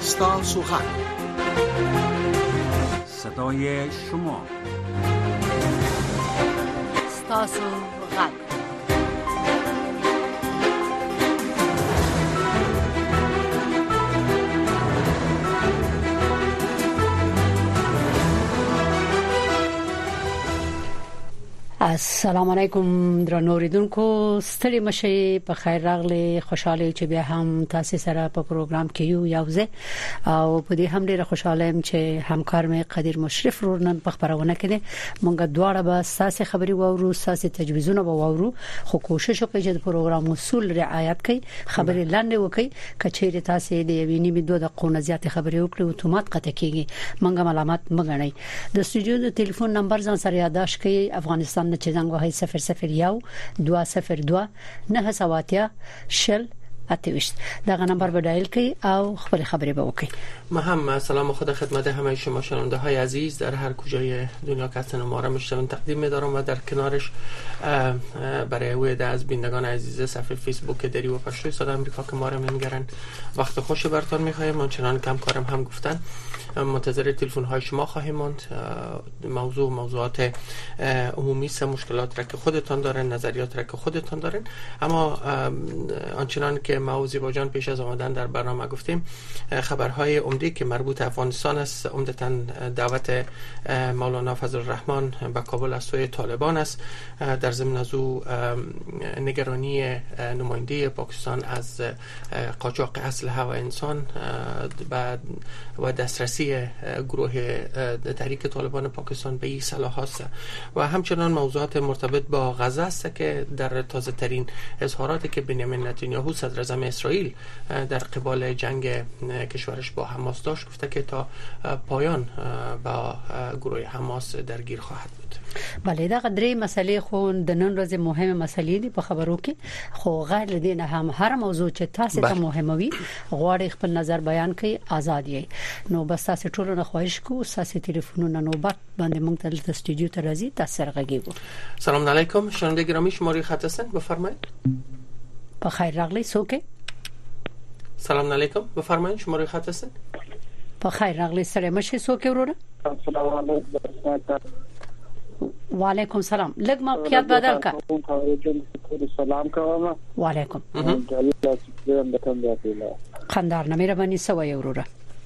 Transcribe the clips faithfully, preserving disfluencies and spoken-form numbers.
ستاسو غږ، صدای شما، ستاسو غږ. السلام علیکم درنو اوریدونکو، ستړي مشي، په خیر راغلي. خوشاله چې بیا هم تاسو سره په پروګرام کې یو یوځه او په دې هم ډیره خوشاله يم چې همکار مې قدیر مشرف ورنن په خبرونه کې مونږ دواړه به ساسي خبري وورو، ساسي تجویزونه وورو، خو کوشش وکړو چې د پروګرام اصول رعایت کړئ، خبري لاندې وکړئ. کچېره تاسو د یوینې می دوه دقیقو زیات خبري وکړو اتومات قطع کیږي، مونږه معلومات مګنئ. د استودیو د ټلیفون نمبر ځان سره یاداش کړئ، افغانستان چې زنګ وهي صفر صفر یو دوه صفر دوه نه سواتیا شل اتویشت. دغه نمبر به ډایل کړئ او خپل خبري به وکړئ. ما هم سلام خدا خدمت همه شما شنونده های عزیز در هر کجای دنیا که هستن ما را مشتاقم تقدیم می‌دارم و در کنارش برای وید از بینندگان عزیز صفحه فیسبوک دری و پشتوی صدا آمریکا که ما را می‌گیرن وقت خوش براتون می‌خوایم. آنچنان کم کارم هم گفتن منتظر تلفن های شما خواهیم ماند. موضوع موضوعات عمومی است، مشکلات را که خودتان دارن، نظریات را که خودتان دارن، اما آنچنان که ما و زیبا جان پیش از آمدن در برنامه گفتیم خبرهای عمده که مربوط افغانستان است، عمدتاً دعوت مولانا فضل الرحمن به کابل از سوی طالبان است. در ضمن از او نگرانی نماینده پاکستان از قاچاق اسلحه و انسان و دسترسی گروه تحریک طالبان پاکستان به این سلاح است و همچنان موضوعات مرتبط با غزه است که در تازه ترین اظهاراتی که بنیامین نتانیاهو صدر اعظم اسرائیل در قبال جنگ کشورش با حماس داشت، گفته که تا پایان با گروه حماس درگیر خواهد بود. بله، دا درې مسلې خو د نن ورځې مهمه مسلې دي په خبرو کې، خو غیر لدینه هم هر موضوع چې تاسو ته مهمه وي غواړئ خپل نظر بیان کړئ، آزاد یې. نو بس تاسو ټول نه خواهش کوو تاسو ټلیفونونه نوبت باندې مونږ ته د استودیو ته راځي، تاسو راغږیږئ. سلام علیکم شنونده گرامی، شماره خط هستن، بفرمایید. په خیر راغلی. څوک؟ سلام علیکم، بفرمایید، شماره خط هستن. په خیر راغلی سره مشه. څوک وروره؟ السلام علیکم. وعلیکم سلام. لږ ما پیاد بدل کا. سلام کوم. وعلیکم. خندار نه مهرباني سوي وروره.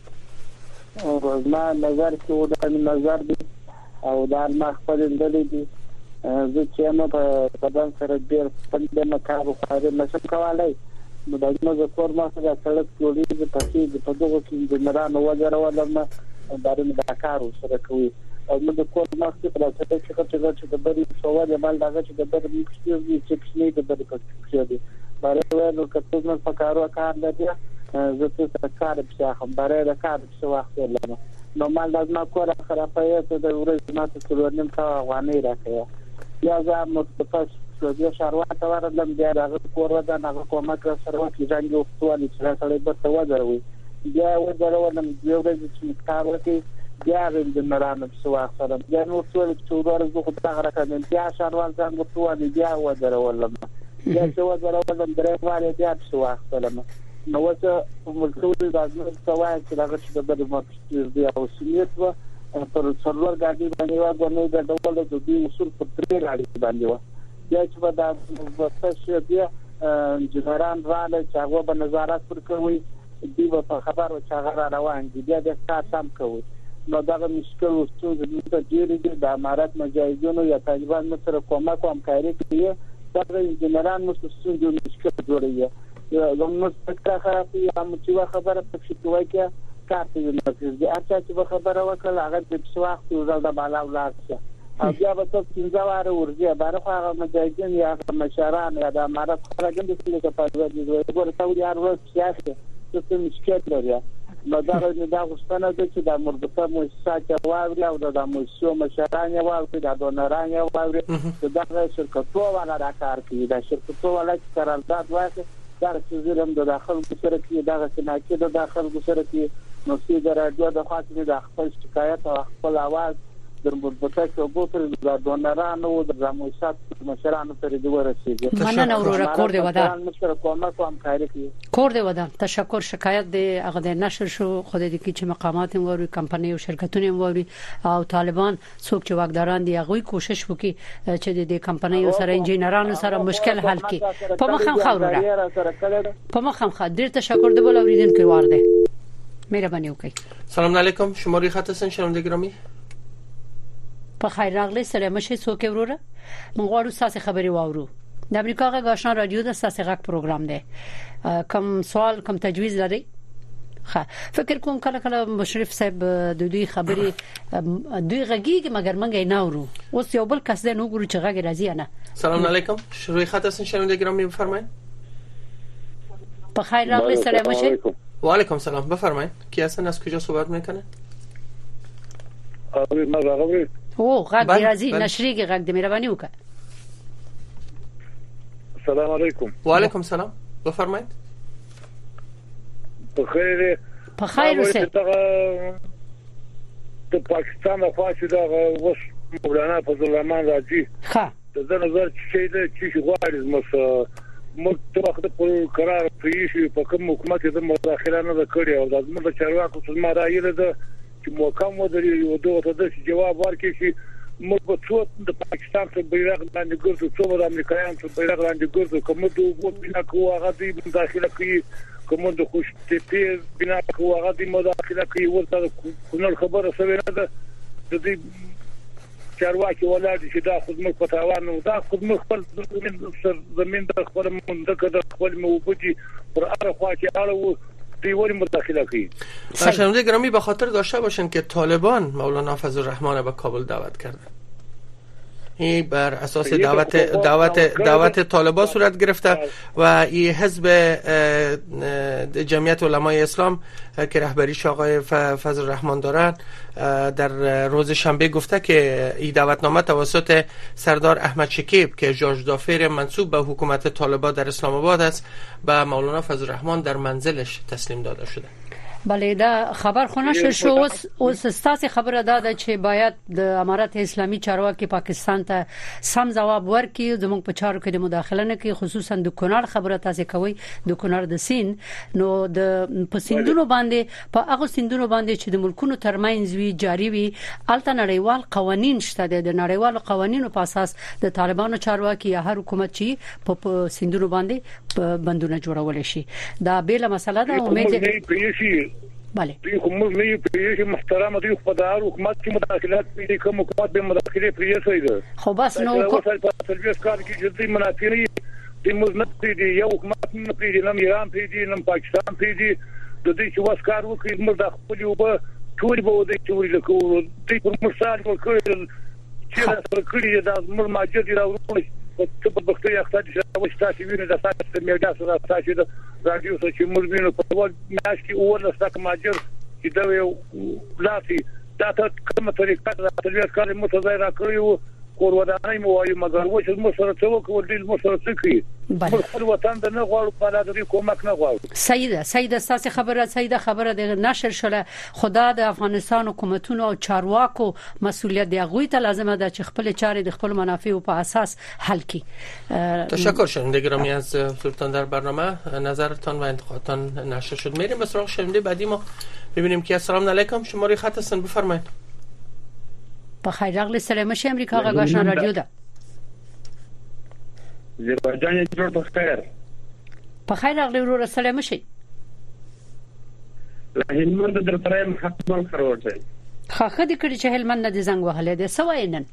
او ما نظر کې ودا نظر دي او دا ما خپل دلی دي زه چې ما په بدن سره ډیر پندې مکارو خاله نشم کولای. نو دا نو زه کور ما سره سړک جوړې په کې په دغه کې د مرانو وجره ولما دارم دا کارو سره کوي او نو د کور ما څخه په څه چې څه چې د بری سوال مال دا چې د بری مکسچر چې څه د بری پکې دي برای نو کته نو پکارو کار لري زه څه کار به هم برای د کار څه وخت لرم. نو مال لازم کور خرابه ته د ورځې ما ته څلورنیم تا غوانې راکې یا زه متفق شو شروعات ورلم بیا هغه کور دا هغه کومه کړ سره چې ځانګو خپل چې سره به ته وځروي بیا وځرولم یو ورځ چې کار وکړي بیا د مرانو په واخ سره بیا نو ټول څوړ زه خو دا راکړم بیا شروعات ځانګو ټول بیا وځرولم بیا چې وځرولم درې واره بیا په واخ سره نو وڅ ملتول د ازمن سوای چې هغه چې د بده مارکیټ دی او سنیت و پر سرور غاډي باندې و غوڼې د ډول د دې اصول په ترې غاډي باندې و بیا چې دا وڅ بیا جنرال رااله چې هغه به نظارت وکوي دی په خبرو چې هغه روان دي بیا د تاسو کوي. نو دا مشکل وستو د ډیری د امارات مجاهدینو یا طالبان سره کومه کوم کاری کوي دا د جنرال مستسون د مشکل جوړوي. زموږ څخه خرابې هم چې خبره پکې توای کې کارته یې دي اته چې خبره وکړه هغه د څواخت یو ځل د بالا ولاړ او بیا به څو څنګه واره ورځي بار خو هغه مجاهدین یا مشران یا د امارات خلک هم د څه په پاره دي ورته ټول یار ورځ سیاسي څه مشکل لري. نو دا د دا غوښتنه ده چې د مربوطه مؤسسات واوري او د مؤسسو مشران واوري د دونران واوري دا شرکتونه ولا راکار کوي دا شرکتونه ولا چې قرارداد واخلي دا چې زرم د داخل سره کې دا غسناکي د داخل سره کې نو چې د راډیو د خاطر د خپل شکایت او خپل आवाज د مثبته شوبو پر د دونرانو د زموشات مشرانو پر دی ورسېږي. مننه وروره کور دی ودان مشر کومه کوم کاری کوي کور دی ودان تشکر شکایت دی هغه د نشر شو خو د دې چې مقامات ووري کمپنۍ او شرکتونه ووري او طالبان څوک چې واکداران دي هغه کوشش وکړي چې د کمپنۍ سره انجینرانو سره مشکل حل کړي. په مخم خوره په مخم خاطر ډیر تشکر دی بل اوریدونکو ورده مهرباني وکړئ. سلام علیکم شماره خط هستن شنونده گرامی. په خیر راغلی سلام شي څوک وروره موږ غواړو ساسي خبري واورو د امریکا غږ آشنا رادیو د ساسي غږ پروګرام دی. کوم سوال کوم تجویز لري؟ ها فکر کوم کله کله مشرف صاحب د دوی خبري دوی غږیږي مګر منګې نه اورو. اوس یو بل کس دی نو ګورو چې غږ راځي نه. سلام علیکم شروع خط هستن شنونده گرامی بفرمایید. په خیر راغلی سلام شي. و علیکم سلام بفرمایید. کی هستن از کجا صحبت میکنه؟ آقای ما راغلی. او غږ راځي نشریږي غږ دې مهرباني وکړه. السلام علیکم. و علیکم سلام بفرمایید. بخیر بخیر اوسه. د پاکستان افاصله دا وس مولانا فضل الرحمن راځي. ها د نظر چې د چې غواړي مس متوخت په قرار پریشي په کوم حکومت د مداخله نه کړی او د زموږ چارواکو څخه ما راایله ده چې موکم ودرې یو دوه ته جواب ورکړي چې موږ په څو د پاکستان په بیرغ باندې ګرځو څو د امریکایانو په بیرغ باندې ګرځو کوم د وو بنا کوه هغه د مداخله کوي کوم د خوش ته بنا کوه هغه د مداخله کوي ورته کومه خبره سوي نه ده د دې چارواکي ولادي چې دا خدمت په تاوان او دا خدمت خپل زمين د خپل منځکه د خپل موبودي پر هغه خوا چې اړه دیواری مداخله کوي. شنونده گرامی به خاطر داشته باشن که طالبان مولانا فضل الرحمن به کابل دعوت کرده. این بر اساس دعوت دعوت دعوت طالبان صورت گرفته و این حزب جمعیت علمای اسلام که رهبریش آقای فضل الرحمن دارن در روز شنبه گفته که این دعوتنامه توسط سردار احمد شکیب که جورج دافیر منسوب به حکومت طالبان در اسلام آباد است به مولانا فضل الرحمن در منزلش تسلیم داده شده. بله دا خبر خونه شو شو اوس اوس ستاسو خبره ده چې باید د امارات اسلامي چارواکي پاکستان ته سم جواب ورکړي زموږ په چارو کې د مداخله نه کوي خصوصا د کونړ خبره تاسو کوي د کونړ د سین نو د پسندونو باندې په هغه سندونو باندې چې د ملکونو ترمنځ وی جاری وي الته نړیوال قوانين شته د نړیوال قوانینو په اساس د طالبانو چارواکي یا هر حکومت چې په سندونو باندې بندونه جوړول شي دا بیل مسله ده امید بله دوی کوم نه پیږي محترم دوی په دار حکومت کې مداخلات پیږي کوم حکومت به مداخله پیږي ده خو بس نو په تلويز کار کې جدي منافري د مزنت پیږي یو حکومت نه پیږي نه ایران پیږي نه پاکستان پیږي د دې چې واسکار وکړي موږ د خپل یو به ټول به د ټول له کوو د پر مثال وکړي چې سره کړی دا موږ ماجد راوړل په په بختي اقتصادي شاوښ تاسو وینئ د تاسو د میډیا سره تاسو د رادیو سره چې موږ وینو په ول میاش کې اول ستک ماجر چې دا یو لاسي دا ته کومه طریقه د تلويز کار متظاهره کړیو کور ودانای مو وایي مګر و چې موږ سره څه وکړو د موږ سره څه کوي موږ خپل وطن د نه غواړو په لاره کومک نه غواړو. سیده سیده تاسو خبره سیده خبره د نشر شله خدا د افغانستان حکومتونو او چارواکو مسؤلیت دی غوي ته لازمه ده چې خپل چارې د خپل منافع په اساس حل کړي. تشکر شنونده گرامی از سلطان در برنامه نظرتان و انتقادتان نشر شد. میریم به سراغ شنونده بعدی ما ببینیم که السلام علیکم شماره خط هستن بفرمایید. بخیر راغلی سلام شه امریکا غږ آشنا رادیو ده. زیربایجان جوړ بخیر. بخیر راغلی ورور سلام شه. هلمند در ترایم حقوق خروټه. خا خدي کړي چې هلمند د زنګ وهلې ده سوای نن.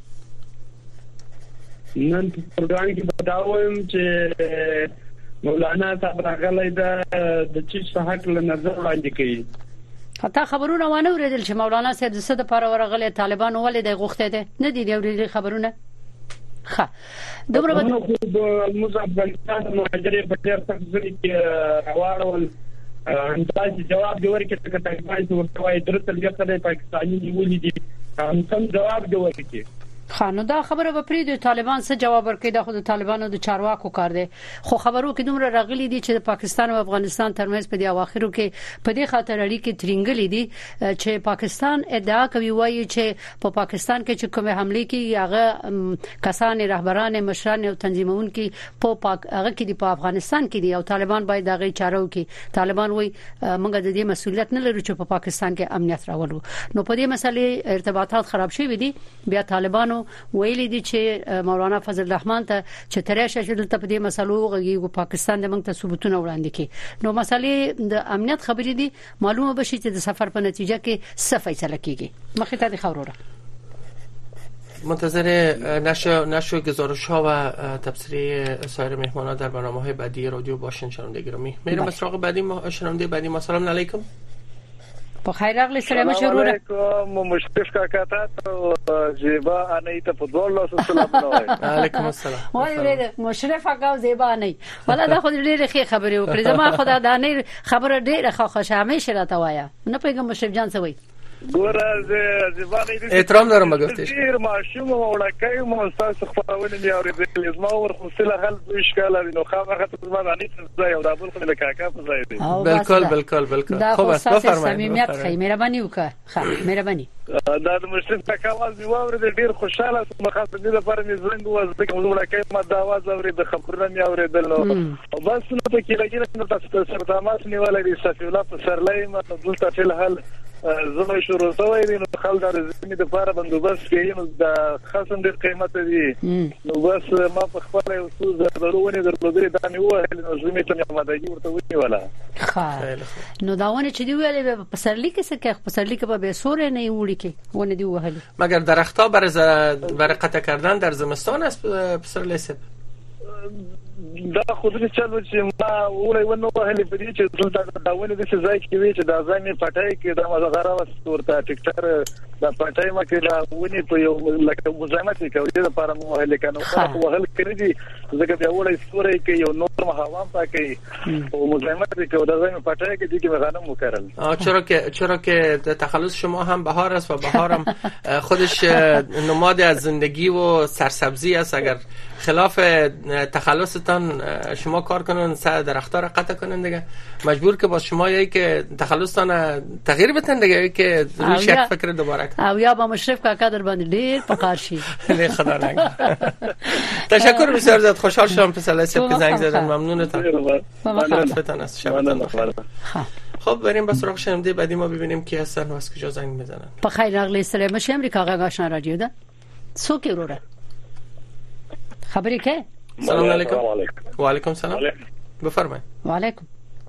نن په پروګرام کې بتاوم چې مولانا صاحب راغلی ده د چیز په حق له نظر وړاندې کوي. حتی خبرونه وانه ورېدل چې مولانا صاحب د صد لپاره ورغلي طالبان ولې د غوښته ده نه دي دی خبرونه ښه دومره به موږ افغانستان مهاجرې په ډېر سخت ځای کې راوړل انداز جواب دی ورکړي چې طالبان ورته وایي درته لږه د پاکستاني نیولې دي هم سم جواب دی ورکړي خانو دا خبره به پری د طالبان څخه جواب ورکړي د خود طالبانو د چارواکو کار دی خو خبرو کې دومره راغلي دي چې د پاکستان او افغانستان ترمنځ په دی اواخرو کې په دې خاطر اړیکې ترنګلې دي چې پاکستان ادعا کوي وایي چې په پاکستان کې چې کومه حمله کې هغه کسان رهبران مشران او تنظیمون کې په پاک هغه کې په افغانستان کې دي او طالبان باید دغه چارو کې طالبان وایي موږ د دې مسولیت نه لرو چې په پاکستان کې امنیت راولو نو په دې مسلې ارتباطات خراب شوي دي بیا طالبانو ویلي دي چې مولانا فضل الرحمن ته چې ترشه چې دلته په دې مسلو غږی پاکستان د موږ ته ثبوتونه وړاندې کړي نو مسلې د امنیت خبرې دي معلومه بشي چې د سفر په نتیجه کې څه فیصله کیږي مخې ته د خبرونه منتظر نشر نشر گزارش ها و تبصره سایر مهمانان در برنامه‌های بعدی رادیو باشین شنونده گرامی میرم به سراغ بعدی ما شنونده بعدی ما سلام علیکم په خیر راغلی سلام شروع علیکم مشرف کاکا ته زیبا انیت په دوه لاسو سلام نوای علیکم السلام وای مشرف کاکا زیبا انیت ولا دا خو ډیره ښه خبره وکړه زما خدا دا نه خبره ډیره ښه خوشاله همیشه راته وایا نه پیګم مشرف جان سوي ګوره زیبا دې احترام دارم بگفتش ډیر ماشوم وړکای مو تاسو خپلونه مې اورېدل زما ور خصله حل اشکال نو خامخه زما انیت ځای او دا بل خو له کاکا په ځای دی بالکل بالکل بالکل خب بفرمایئ صمیمیت خی مهرباني وکړه ښه مهرباني دا د مشرف کاکا आवाज دی واورې ډیر خوشاله سم خاطر دې لپاره مې زنګ وځ د کوم وړکای ما دا आवाज اورې د خبرونه مې اورېدل نو بس نو په کې لګیږي نو تاسو سره د ماس نیولې دي صفی الله په سرلای ما دلته فل حل زما شروع شوی دی نو خل د زمینې د لپاره بندوبست کوي نو د خاصم ډېر قیمت دی نو بس ما په خپل یو څه ضرورونه درلودې دا نه وه نو زمینې ته مداګي ورته ونیوله ښه نو داونه چې دی ویلې په سرلی کې څه کې په سرلی کې به سورې نه وړي کې ونه دی وهلي مگر درختها برای برای قطع کردن در زمستان است پسر لیسب دا خودی چلو چې ما ولې ونه وهلې په دې چې دلته داونه د ځای کې وی چې دا ځای په پټای کې د مزغره وستورته ټیکټر دا پټای ما کې دا ونی په یو لکه مزاحمت کوي د لپاره مو وهلې کنه خو وهل کړی دي ځکه بیا ولې ستوري کې یو نور هوا پاکي او مزاحمت کوي دا ځای په پټای کې دي کې غنم وکړل چرا که چرا که تخلص شما هم بهار است و بهار هم خودش نماد از زندگی و سرسبزی است اگر خلاف تخلصتان شما کار کنن سر درخت‌ها را قطع کنن دیگه مجبور که با شما یکی که تخلصتان تغییر بدن دیگه که روش یک فکر دوباره کنن او یا با مشرف کاکا در باندې ډیر پکار شي نه خدا نگه تشکر بسیار زیاد خوشحال شدم پسر لیسب که زنگ زدن ممنونتم لطفتان است شبتان بخیر خب بریم به سراغ شنونده بعدی ما ببینیم کی هستن و از کجا زنگ میزنن په خیر راغلی سلام شه امریکا غا آشنا رادیو ده څوک وروره خبری که سلام علیکم و علیکم سلام بفرمایید و علیکم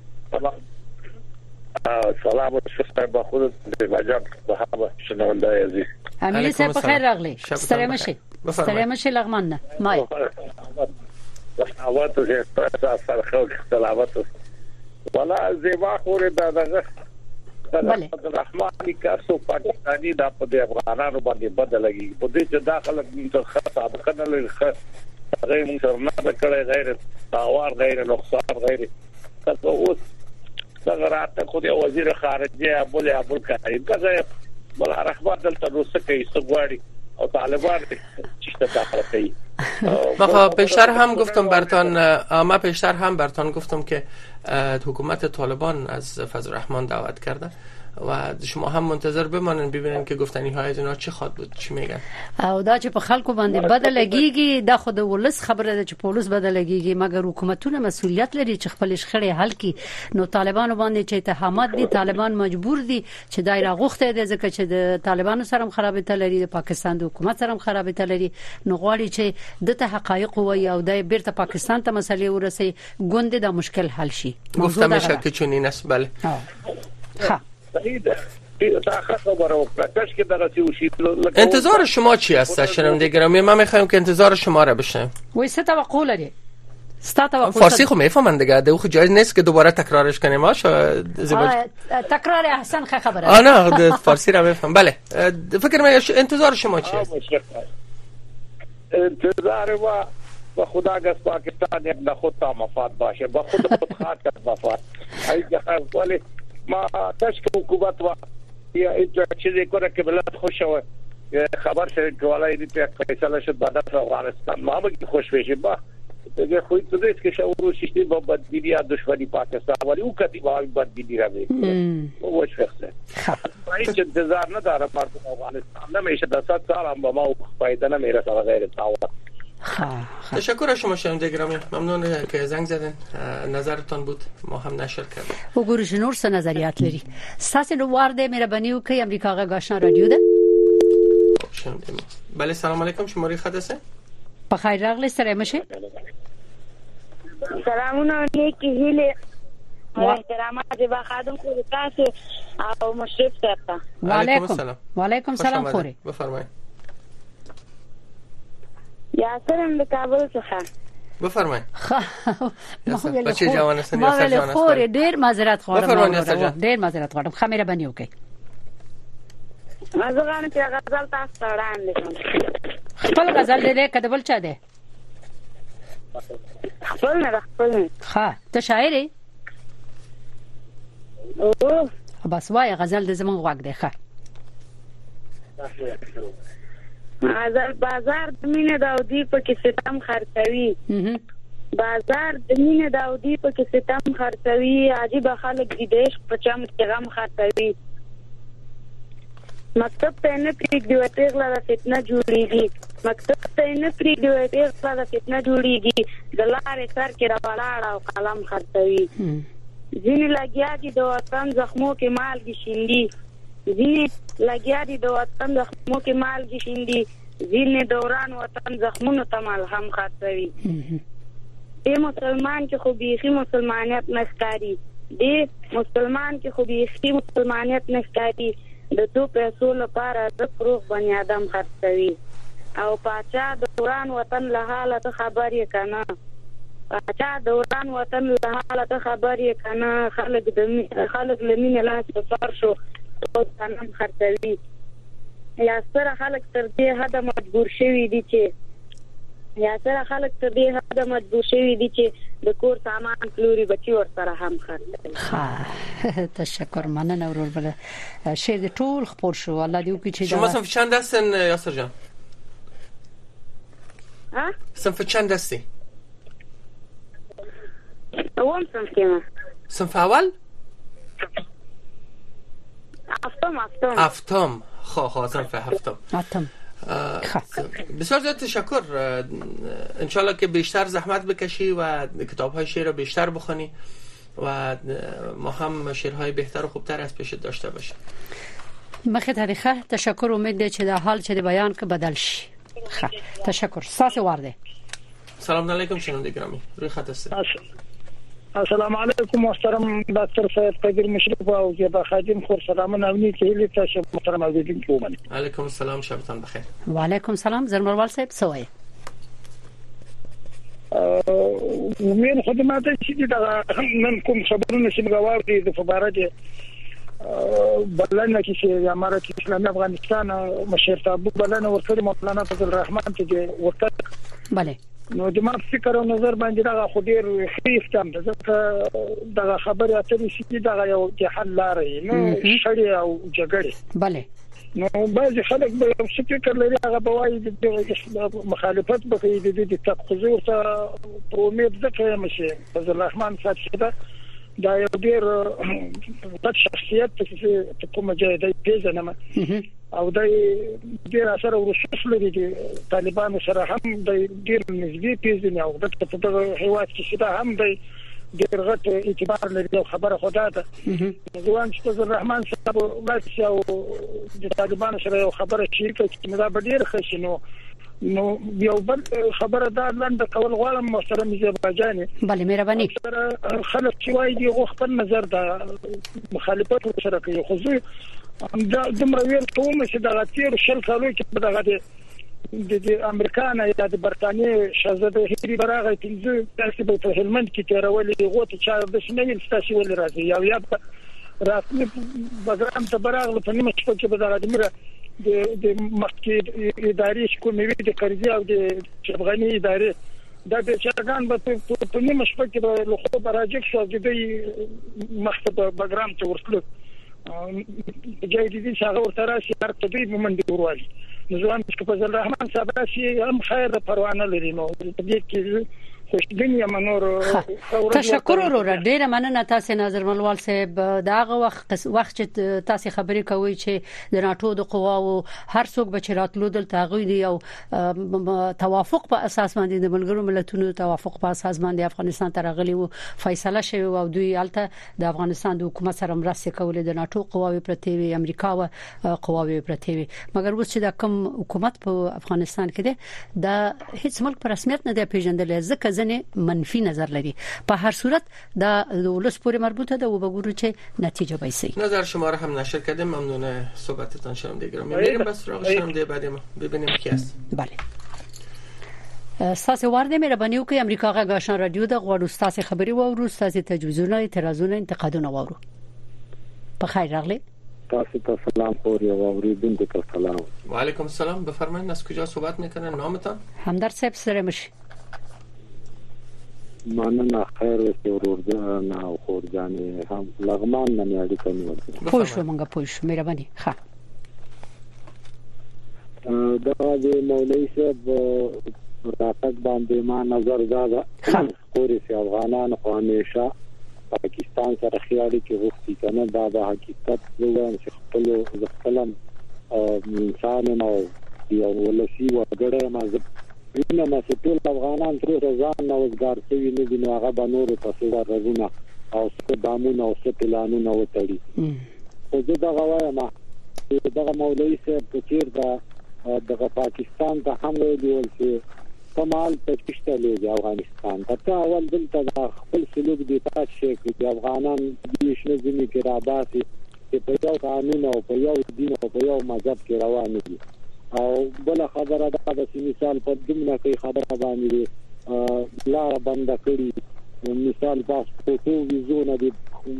سلام شکر با خود بجان صحابه شنونده عزیز امیر صاحب بخیر راغلی سلام شه سلام شه لغمان نه مای سلامات و احساس خلق سلامت ولا زیبا خور دغه بله رحمانی کاسو پاکستانی دا په افغانانو باندې بدلږي په دې چې داخله د خاصه کنه لري غیر موږ نه کړی غیر تاوار غیر نقصان غیر تاسو اوس څنګه راته خو د وزیر خارجه ابو ابو کریم کزه بل رحمان دلته روسه کوي سګواړي او طالبان چې داخله کوي ما پیشتر هم گفتم برتان ما پیشتر هم برتان گفتم که حکومت طالبان از فضل الرحمن دعوت کرده و شما هم منتظر بمانن ببینن که گفتنی های اینا چه خواد بود چی میگن او دا چې په خلکو باندې بدلګيږي دا خود ولس خبره ده چې پولیس بدلګيږي مګر حکومتونه مسؤلیت لري چې خپل شخړې حل کړي نو طالبانو باندې چې اتهامات دي طالبان مجبور دي چې دایره غوښته دي ځکه چې د طالبانو سره خرابې لري د پاکستان د حکومت سره خرابې لري نو غواړي چې دته حقایق وایي او د بیرته پاکستان ته مسلې ورسي ګوند د مشکل حل شي گفتم میشه که چون این است بله ها انتظار شما چی است شنونده گرامی؟ من میخوایم که انتظار شما را بشنویم. وای ست توقع لري ستا توقع فارسی خو میفهمن دیگه ده خو جایز نیست که دوباره تکرارش کنیم ماشه تکرار احسن خبره آ نه فارسی را میفهم بله فکر من انتظار شما چی است؟ انتظار ما با خدا گس پاکستان یک نخود تا مفاد باشه با خود خود خواهد کرد مفاد ای که ولی ما تشک حکومت و یا اینجا چیزی کنه که بلد خوش شوه خبر شد جوالای دی په فیصله شد بعد از افغانستان ما به خوش بشیم با دیگه خود تو دیگه که شعور سیستم با بدبینی دشمنی پاکستان ولی او کدی با بدبینی را می او وش فخته هیچ انتظار نداره مردم افغانستان نمیشه دست سال هم با ما فایده نمیرسه غیر تعاون. تشکر از شما شنونده گرامی، ممنون که زنگ زدن، نظرتان بود ما هم نشر کردیم. وګورئ نور څه نظریات لري. ستاسو نو وارده مهرباني وکړئ امریکا غا آشنا رادیو ده. بله سلام علیکم، شماره خط است؟ بخیر راغلی سره مشه. سلامونه نیکی هیله و احترامات به خادم خود تاسو او مشرف سره. و علیکم السلام. و علیکم السلام خوری. بفرمایید. یاسرم د کابل څخه. بفرمایید. بچی جوان هستن یاسر جوان هستن. خور ډیر معذرت غواړم. بفرمایید ډیر معذرت غواړم. خمیره بنی وکي. غزل چې غزل تاسو وړاندې کوم. خپل غزل دې کده بل چا ده؟ خپل نه خپل. ها ته شاعر یې؟ او بس وای غزل دې زمون غوږ دی ښه. غزل بازار د مینې داودی په کې ستم خرڅوي. بازار د مینې داودی په کې ستم خرڅوي. عجیب خلک دې دیش په چم کې غم خرڅوي. مکتب ته نه پریږدي و پیغله د فتنه جوړیږي. مکتب ته نه پریږدي و پیغله د فتنه جوړیږي. د لارې سر کې راولاړ او قلم خرڅوي. ځینې لګیا دي د وطن زخمو کې مالګې شیندي. ځینې لګیا دي د وطن زخمو کې مالګې شیندي. ځینې دوران وطن زخمونو ته ملهم خرڅوي. دې مسلمان کې خو بیخي مسلمانیت نه ښکاري. دې مسلمان کې خو بیخي مسلمانیت نه ښکاري. د تو پیسو لپاره د فروغ بنی آدم خرڅوي. او پاچا دوران وطن له حالت خبر یې کنه. پاچا دوران وطن له حالت خبر یې کنه. خلک د خلک لمینه لاس په سر شو او سنم خرڅوي. یا سره خلک تر دې حد مجبور شوي دي چې یا سره خلک تر دې حد مجبور شوي دي چې د کور سامان پلوري بچي ور سره هم خرڅوي. ها تشکر مننه ورور بل شعر د ټول خبر شو الله دې وکړي چې شما صنف چند هستن یاسر جان؟ ها صنف چند هستی؟ اوم صنف کیما. صنف اول؟ هفتم هفتم. هفتم. خب خب صنف هفتم. هفتم. بسیار زیاد تشکر. انشالله که بیشتر زحمت بکشی و کتاب‌های شعر رو بیشتر بخونی و ما هم شعرهای بهتر و خوبتر از پیش داشته باشیم. مخه تاریخه تشکر. امید چې د حال چې بیان که بدل شي. تشکر. ساس وارده. سلام علیکم شنونده گرامی، روی خط هستید. السلام علیکم محترم دکتر سید قدیر مشرف او زیبا خادم خور سلامونه اونی که هلی تاسو محترم اوریدونکو کومه. علیکم السلام، شبتان بخیر. و علیکم السلام زرمروال صاحب سوای. ومن خدمات چې دا نن کوم خبرونه چې موږ دي د فبرج بلنه کې چې امارات اسلامي افغانستان مشرتابو بلنه ورکړي مولانا فضل الرحمن ته ورته. بله. نو د ما فکر او نظر باندې دا خو ډیر خېف تم ده ځکه دا خبره اترې چې دا یو حل لري نو شړې او جګړې. بله. نو بعض خلک به څه فکر لري هغه به وایي د مخالفت به کوي د تقاضا ته پرومید ځکه مشه فضل الرحمن صاحب دا یو ډیر د شخصیت په کومه ځای دی پیژنم او د ډیر اثر او رسوس لري د طالبانو سره هم د ډیر نږدې پیژني او د په دغه هیواد کې شته هم د ډیر غټ اعتبار لري. خبره خدا ده ځوان چې فضل الرحمن صاحب ورته او د طالبانو سره یو خبره شریکه چې دا ډیر ښه نو نو یو بل خبره دا لاندې کول غواړم محترم زیبا جان. بله مهرباني. خلک چې وایي دی خپل نظر دا مخالفت سره کوي خو زه دا دمر ویل کوم چې دا تیر شل کالو کې دغه د امریکا نه یا د برتانیې شاهزاده هری براغه تنځ تاسو په هلمند کې تیرولې غوته چا د شنویل تاسو ول راځي یا یا راتنه بګرام ته براغله په نیمه کې به دغه دمره د د مخکې ادارې کومې وی د قرضې او د افغاني ادارې دا د چرګان به په نیمه شپه کې له خو براجک شو د دې مخته بګرام ته ورسلو جای دې چې هغه ورته راشي هر څه دې مومند وروالی ځوان چې په فضل الرحمن صاحب شي هم خیر پروانه لري نو دې کې خوشبینی منور تشکر ورور ډیره مننه تاسو ناظر ملوال صاحب داغه وخت وخت چې تاسو خبرې کوي چې د ناتو د قواو هر څوک به چراتلو دل تغوی دی او توافق په اساس باندې د ملګرو ملتونو توافق په اساس باندې افغانستان ته راغلی وو فیصله شوی او دوی الته د افغانستان د حکومت سره مرسته کولې د ناتو قواوی پرتی وي امریکا او قواوی پرتی وي مګر اوس چې د کوم حکومت په افغانستان کې ده د هیڅ ملک په رسمیت نه دی پیژندل ځکه منفي نظر لري په هر صورت دا ولس پورې مربوطه ده او بګورو چې نتیجه به سي نظر شما را هم نشر کردیم ممنون صحبتتان شنونده گرامی میریم بس سراغ شنونده بعدی ما ببینیم کی است بله ساسه وارده مهرباني وکي امریکا غا غاشان رادیو د غوړو ساسه خبري وورو ساسه تجویزونه اعتراضونه انتقادونه وورو په خیر راغلی تاسو ته سلام خوري او اوریدونکو ته سلام و علیکم السلام بفرمایید از کجا صحبت میکنن نامتان همدرد صاحب سره مش مننه خیر اوسې ورور نه خور جانې هم لغمان نه اړیکه نیولې پوه شو مونږه پوه شو مهرباني ښه دا د مولوی صاحب راتګ باندې ما نظر دا خوري چې افغانان خو همیشه پاکستان سره خیالي کې غوښتي کنه دا د حقیقت وګورئ چې خپل ځکلم انسان نو یو ولسی وګړی ما وینه ما چې ټول افغانان تر ځان نوځګار شوي نه دي نو هغه به نورو تاسو ورغونه او څه دامونه او څه پلانونه وتړي خو زه دغه وایم چې دغه مولوي صاحب په چیر دا دغه پاکستان ته هم ویل چې کمال پکشته لږ افغانستان ته اول دلته خپل سلوک دی تاسو شي چې افغانان د شنو ځینې کې راباسي چې په یو قانون او په یو دین او په یو مذهب کې روان دي او بل خبره ده د مثال په دمنه کې خبره باندې لار بند کړي مثال پاسپورتو ویزونه دي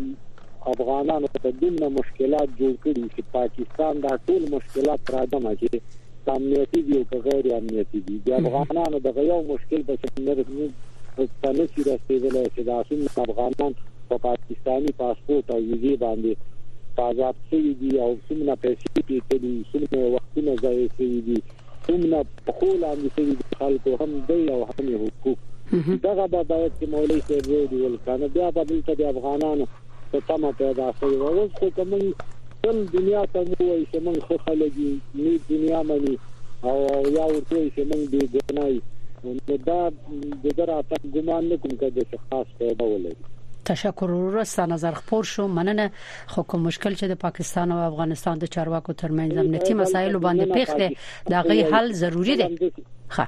افغانانو ته دمنه مشکلات جوړ کړي چې پاکستان دا ټول مشکلات راځي چې امنیتي دي او غیر امنیتي دي د افغانانو د یو مشکل په څیر نه ستنسي رسیدل چې د اساسي افغانان په پاکستانی پاسپورت او ویزه باندې آزاد شوي دي او څومره پیسې پیټلي څومره وختونه ځای شوي دي څومره په خول باندې شوي دي خلکو هم دی او هم حقوق دغه به باید چې مولوي صاحب ویلي ولکنه بیا به دلته د افغانانو په تمه پیدا شوي اوس خو کوم ټول دنیا ته وایي چې موږ خو خلک نه دنیا مني او یا ورته چې موږ دې ګناي نو دا د درته ګمان نه کوم کده چې خاص پیدا ولري تشکر ورسته نظر خپور شو مننه خو کوم مشکل چې د پاکستان او افغانستان د چارواکو ترمنځ امنیتي مسایل باندې پیښ دي دا غي حل ضروری دی ښه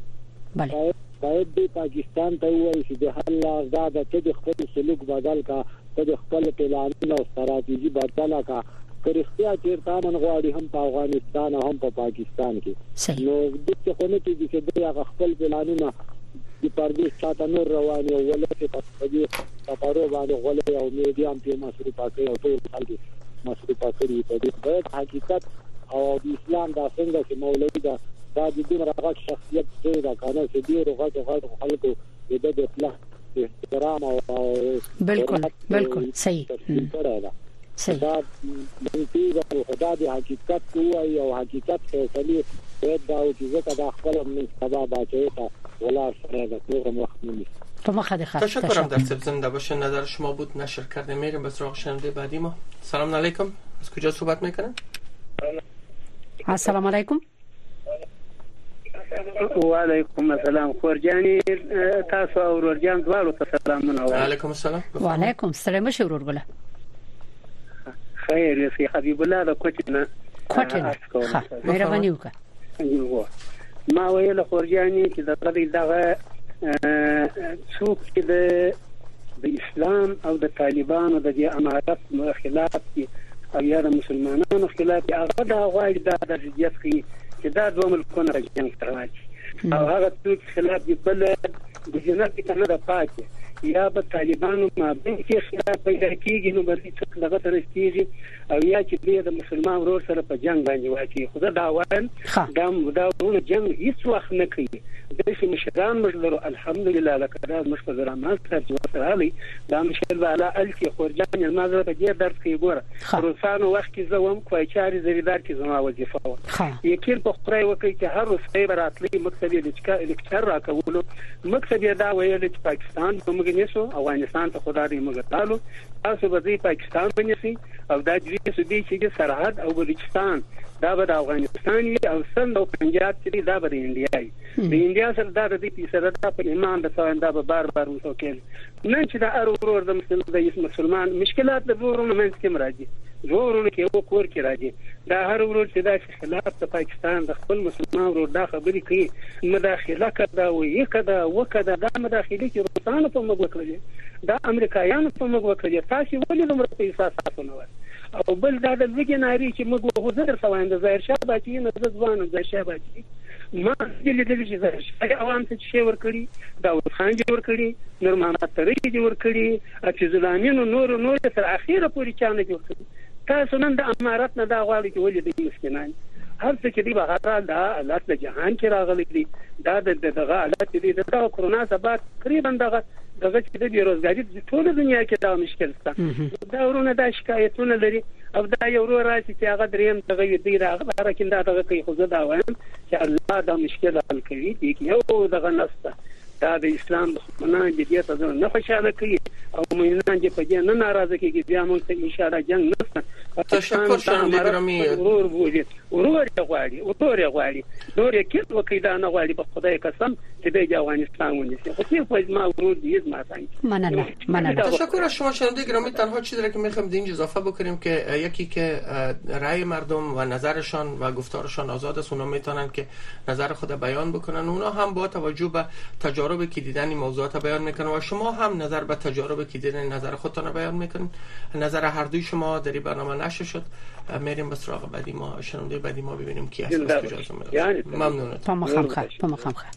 بله باید د پاکستان ته وایي چې د حل آزاد ته د خپل سلوک بدل کا ته د خپل پلانونو او ستراتیژي بدل کا کرختیا چیرته من غواړي هم په افغانستان او هم په پاکستان کې نو د څه خونه کې چې د خپل پلانونو د پردیس چاته نور رواني او ولته په دې تاسو باندې غولې او میډیا په مصرفه کوي او ټول خلک مصرفه کوي په دې باید حقیقت او د اسلام د څنګه چې مولوی دا د دې مرغه شخصیت چې دا کنه چې ډیر غوړ غوړ خلکو د دې اصلاح احترام او بالکل بالکل صحیح صحیح دا د خدای د حقیقت کوی او حقیقت فیصله باید دا او چې زه دا خپل من سبا باچه تا ولا سره د پروګرام وخت نیمه تو مخه خاطر تشکرم در سب زنده باشین نظر شما بود نشر کرده میریم به سراغ شنونده بعدی ما سلام علیکم از کجا صحبت میکنن السلام علیکم و علیکم السلام خورجانی تاسو او ورجان دوالو ته سلامونه و علیکم السلام و علیکم السلام شورور ګله خیر یې حبیب الله د کوټنه کوټنه ښه مهرباني وکړه ما ویل خورجانی چې دغه دغه څوک چې د اسلام او د طالبانو د دې امارات خلاف دي او یا د مسلمانانو خلاف دي هغه دا غواړي د جديت کې چې دا دوه ملکونه جنګ ترواچي او هغه څوک خلاف دي بل د جنت کې نه د پاتې یا به طالبانو ما بین کې خلاف پیدا کیږي نو به څه دغه ترستيږي او یا چې د مسلمان ورور سره په جنگ باندې واچي خدا دا وایم دا دا ورونه جنگ هیڅ وخت نه کوي دغه مشران مشلرو الحمدلله لکه دا مشکل رحمان صاحب چې وسره علي دا مشکل بالا الکی خورجان المازه په دې درس کې ګوره روسانو وخت کې زوم کوی چاري زریدار کې زما وظیفه و یقین په خدای وکي چې هر روسي براتلی مکتب لیکچر لیکچر راکولو مکتب دا ویل چې پاکستان موږ نیسو افغانستان ته خدای موږ تعالو تاسو به پاکستان ونیسي او دا دې سودي چې سرحد او بلوچستان دا به افغانستان او سند او پنجاب چې دا به انډیا د انډیا سره دا د دې سره د په ایمان د سواندا به بار بار وسوکل نن چې دا ارور د مسلمان مشکلات د ورونو منځ کې راځي ورونو کې یو کور کې راځي دا هر ورور چې دا خلاف د پاکستان د خپل مسلمان ورور دا خبرې کوي مداخله کړه او یې کړه وکړه دا مداخله چې روسانو په موږ وکړي دا امریکایانو په موږ وکړي تاسو ولې دومره پیسې تاسو او بل دا د وګی ناری چې موږ وګورئ سواند ظاهر شاه باچی نه ځوان ظاهر شاه باچی ما دې دې چې ظاهر شاه عوام ته شی ور کړی دا خان جوړ کړی نورمان ترې جوړ کړی چې زلامینو نور نور تر اخیره پورې چانه جوړ کړی تاسو نن د امارات نه دا غواړي چې ولې د مسکینان هر څه چې دی بهر دا حالات د جهان کې راغلي دي دا د دغه حالات دي د کرونا سبب تقریبا دغه دغه چې د بیروزګاری د ټول دنیا کې دا مشکل شته دا ورونه دا شکایتونه لري او دا یو ورو راځي چې هغه دریم دغه دی راغله راکین دا دغه کوي خو زه دا وایم چې الله دا مشکل حل کوي دی یو دغه نسته دا د اسلام دښمنان دي چې تاسو نه خوشاله کوي او مؤمنان چې په دې نه ناراضه کیږي بیا موږ ته ان شاء الله جنگ نشته تشکر شان ګرامي ورور بوجي ورور غواړي ورور غواړي نور یې کله وکیدا نه غواړي په خدای قسم چې د افغانستان ونیسي خو یې په ما ورور دې ما څنګه مننه مننه تشکر از شما شنونده گرامی. تنها چیزی که میخوام در اینجا اضافه بکنیم که یکی که رأی مردم و نظرشان و گفتارشان آزاد است، اونا میتونن که نظر خود بیان بکنن، اونا هم با توجه به تجاربی که دیدن این موضوعات بیان میکنن و شما هم نظر به تجاربی که دیدن نظر خودتان بیان میکنن. نظر هر دوی شما در این برنامه نشه شد. میریم به سراغ بعدی ما، شنونده بعدی ما ببینیم کی هست. ممنون. پام خام خیر، پام خام خیر.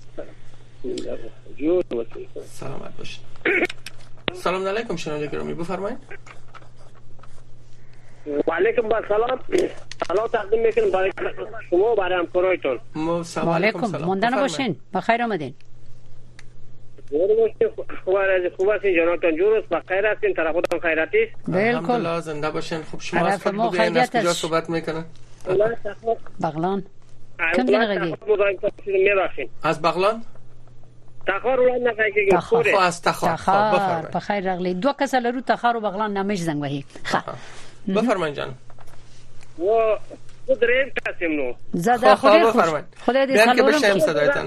سلامت باشید. سلام علیکم شنونده گرامی، بفرمایید. و علیکم السلام. سلام تقدیم میکنم برای شما و برای همکارایتون. و علیکم موندن باشین، بخیر آمدین. خوب است، خوب است جنابتان جورست، بخیر هستین، طرفاتون خیراتی است؟ الحمدلله زنده باشین. خوب شما از خود بگین از کجا صحبت میکنن؟ بغلان. کم دقیقه از بغلان؟ تخار ولایت نفیکی تخار از تخار تخار بخیر رغلی دو کس لرو تخار و بغلان نمیش زنگ وحی بفرمایید جان. و دریم کسیم نو زده خودی خوش خودی دی سلام بشیم صدایتان.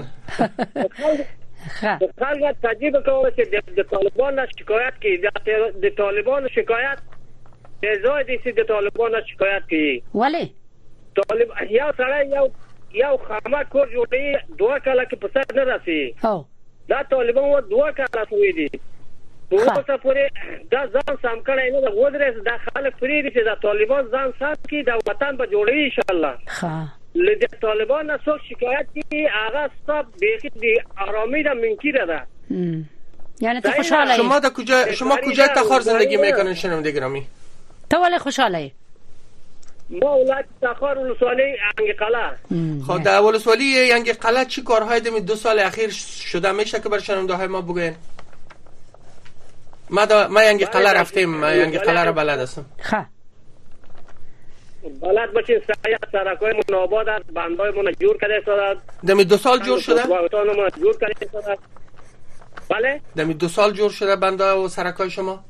خلق تجیب کنه که د طالبان شکایت کی د طالبان شکایت ازای دیسی د طالبان شکایت کی ولی طالب یا سره یا یا خامه کور جوړي دوه کاله کې پسر نه راسي او دا طالبان و دوه کاله شوې دي دوه څه پورې دا ځان سم کړی نه غوډره دا خلک پرې دي چې دا طالبان ځان سات کی دا وطن به جوړي ان شاء الله. ها لږ طالبان نه څوک شکایت کی هغه ستاب به دې آرامي دا منکر ده. یعنی تو خوشاله شما دا کجا شما کجا تخار زندگی میکنن شنونده گرامی؟ تو ولی خوشاله؟ ما ولایت تخار ولسوالی ینگ قلعه. خب در ولسوالی ینگ قلعه چی کارهای دمی دو سال اخیر شده میشه که بر شنونده های ما بگوین؟ ما دا ما ینگ قلعه رفتیم، ما ینگ قلعه را بلد هستم. خب بلد باشین سایه سرکای من آباد است، بندای من جور کرده شده. دمی دو سال جور شده؟ وطن من جور کرده شده. بله؟ دمی دو سال جور شده بندا و سرکای شما؟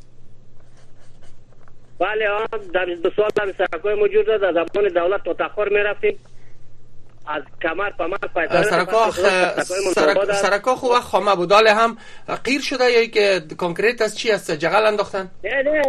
بله آن در دو سال در سرکای موجود در زمان دولت تا تخار می رفتیم از کمر پمر پایدار سرکا سرک سرکا خوب خامه بود داله هم قیر شده یا که کنکریت است چی است جغل انداختن؟ نه نه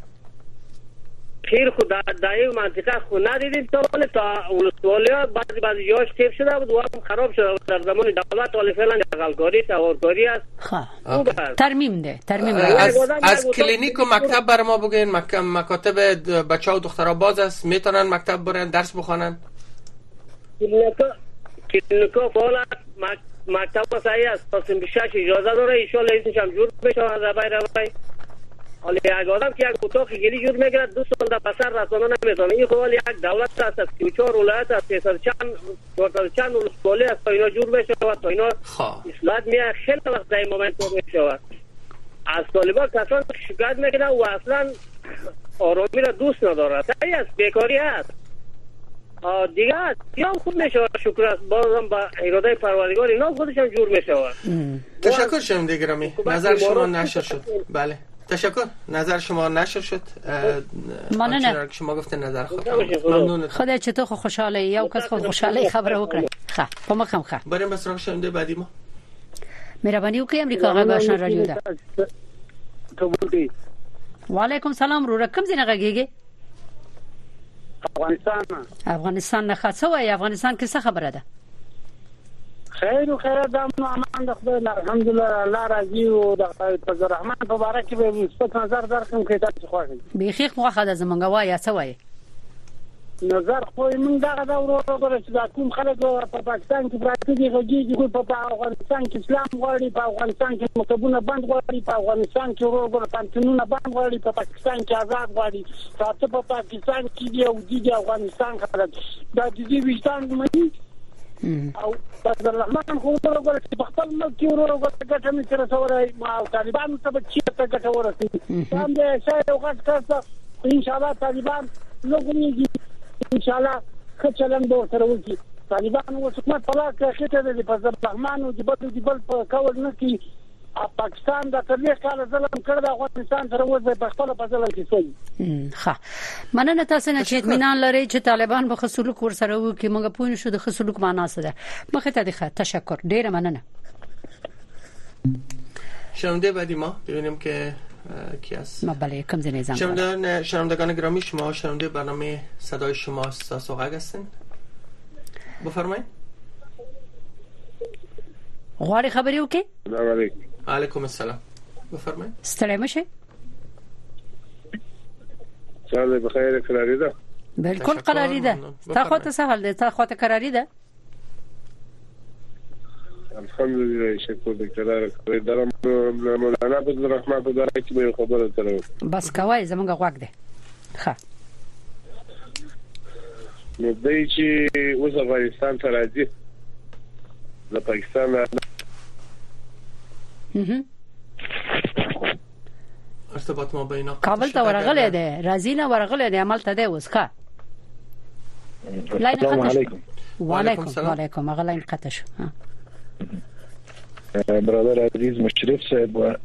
خیر خود در این منطقه خود ندیدیم تا ولی تا ولسوالی بعضی بعضی جاش خیر شده بود و هم خراب شده در زمان دولت ولی فعلا جغلگاری سوارگاری است. خوب ترمیم ده ترمیم ده از, از کلینیک و مکتب بر ما بگین مکاتب بچه و دخترها باز است میتونن مکتب برن درس بخوانن؟ کلینیکا فعال است مکتب صحیح است تا سن بیست و شش اجازه داره ان شاء الله ایشون جور بشه از بای روای حالا یک آدم که یک اتاق گلی جور میگیرد دو سال در پسر رسانه نمیزنه. این خب یک دولت است از سی و چهار ولایت است سیصد چند چهارصد چند ولسوالی است تا اینا جور بشه و تا اینا اصلاحات میاد خیلی وقت در این مومنت میشه. از طالبان کسان شکایت میکنه و اصلا آرامی را دوست نداره. تایی است بیکاری هست دیگه است یا خوب میشه شکر است بازم با اراده پروردگار اینا خودش هم جور میشه. تشکر شنونده گرامی نظر شما نشر شد. بله تشکر نظر شما نشر شد. ممنون شما گفتن نظر خود ممنون. خدا چطور خوشحاله یا کس خود خوشحاله خبر وکړه. ښه په مخم ښه بریم به سراغ شنونده بعدی ما. مهرباني وکړئ امریکا غږ آشنا رادیو ده. وعلیکم سلام رو رقم زینه غږیږي افغانستان افغانستان نه خاصه وای افغانستان کې څه خبره ده؟ خیر او خیر د امان د خدای الحمدلله الله راضي او د فضل الرحمن مبارک به مثبت نظر درکم کې تاسو خوښی بیخي خوخه د زمونږ وای څه وای نظر خو موږ دا دا ورو چې دا کوم خلک په پاکستان کې پراته دي غږیږي په افغانستان کې اسلام غواړي په افغانستان کې مکتبونه بند غواړي په افغانستان کې ورو پانتونونه بند غواړي په پاکستان کې آزاد غواړي تاسو په پاکستان کې دی او دی افغانستان خلک دا د دې وجدان مني او فضل الرحمن خو ورو چې په خپل ملک کې ورو ګټه مې سره سره ما طالبان ته به چیرته ګټه ورسېږي هم دې شاید وخت کړه ان شاء الله طالبان لوګونی ان شاء الله خچلن به سره وږي طالبان او حکومت په لاره کې ته د فضل الرحمن او د بل د بل په کول نه کی پاکستان د تبلیغ کال ظلم کړ د افغانستان سره وځي په خپل په ظلم کې سوي ښه مننه تاسو نه چې اطمینان لري چې طالبان به خصلوک ور سره وکي موږ پوه شو د خصلوک معنا څه ده مخه ته ښه تشکر ډیره مننه شنونده بعدی ما ببینیم که کی است ما بله کم زنی زنگ شنونده شنوندگان گرامی شما شنونده برنامه صدای شما ساسوغا هستین بفرمایید غواړي خبرې وکړي السلام علیکم علیکم السلام بفرمایید ستړی مشه سال بخیر قراری ده بالکل قراری ده تا خو ته سهل ده تا خو ته قراری ده الحمدلله شکر دې قرار کړی درم مولانا فضل الرحمن په دغه کې به خبره تر بس کوي زمونږ غوږ ده ښه نو دای چې اوس افغانستان ته راځي د پاکستان اها ارتباط ما بین کابل ته ورغلې ده راځي نه ورغلې ده عمل ته ده اوس ښه السلام علیکم وعلیکم وعلیکم اغلاین قطع شو برادر عزیز مشرف صاحب و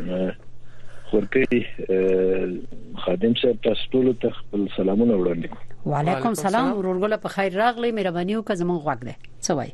خورکی خادم صاحب تاسو ټول ته خپل سلامونه وړاندې کوم وعلیکم سلام ورورګل په خیر راغلی مهرباني وکړه زموږ غوږ ده څه وای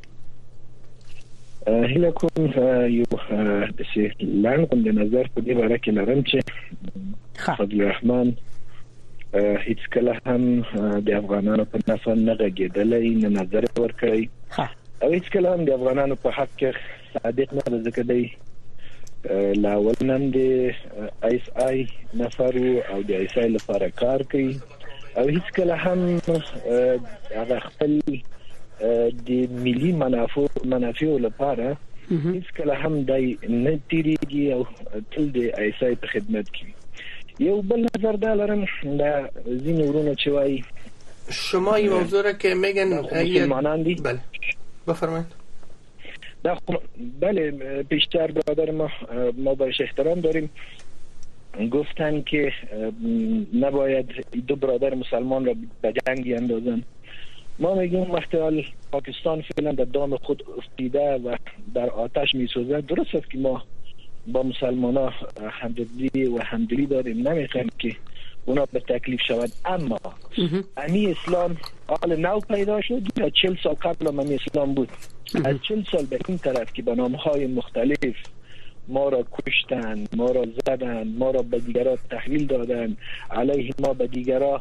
هله کوم یو د سي لاند کوم د نظر په دې باره کې لرم چې فضل الرحمن هیڅ کله هم د افغانانو په نفع نه غږېدلی نه نظر ورکړی او هیڅ کله هم د افغانانو په حق کې صادق نه ذکر دی لاول نن د ایس آی نفر او د ایس آی لپاره کار کوي او هیڅ کله هم هغه خپل د ملي منافع منافع لپاره هیڅ کله هم دای نه تیریږي او تل د ایس آی په خدمت کې یو بل نظر دا لرم دا زین ورونه چې وای شما این موضوع را که میگن مانندی بله بفرمایید دا بله بیشتر برادر ما ما برش احترام داریم گفتن که نباید دو برادر مسلمان را به جنگ اندازن ما میگیم وقتی پاکستان فعلا در دام خود افتیده و در آتش میسوزه درست است که ما با مسلمان ها همدلی و همدلی داریم نمیخوایم که اونا به تکلیف شود اما امی اسلام حال نو پیدا شد یا چل سال قبل هم امی اسلام بود از چل سال به این طرف که به نامهای مختلف ما را کشتن ما را زدن ما را به دیگران تحویل دادن علیه ما به دیگران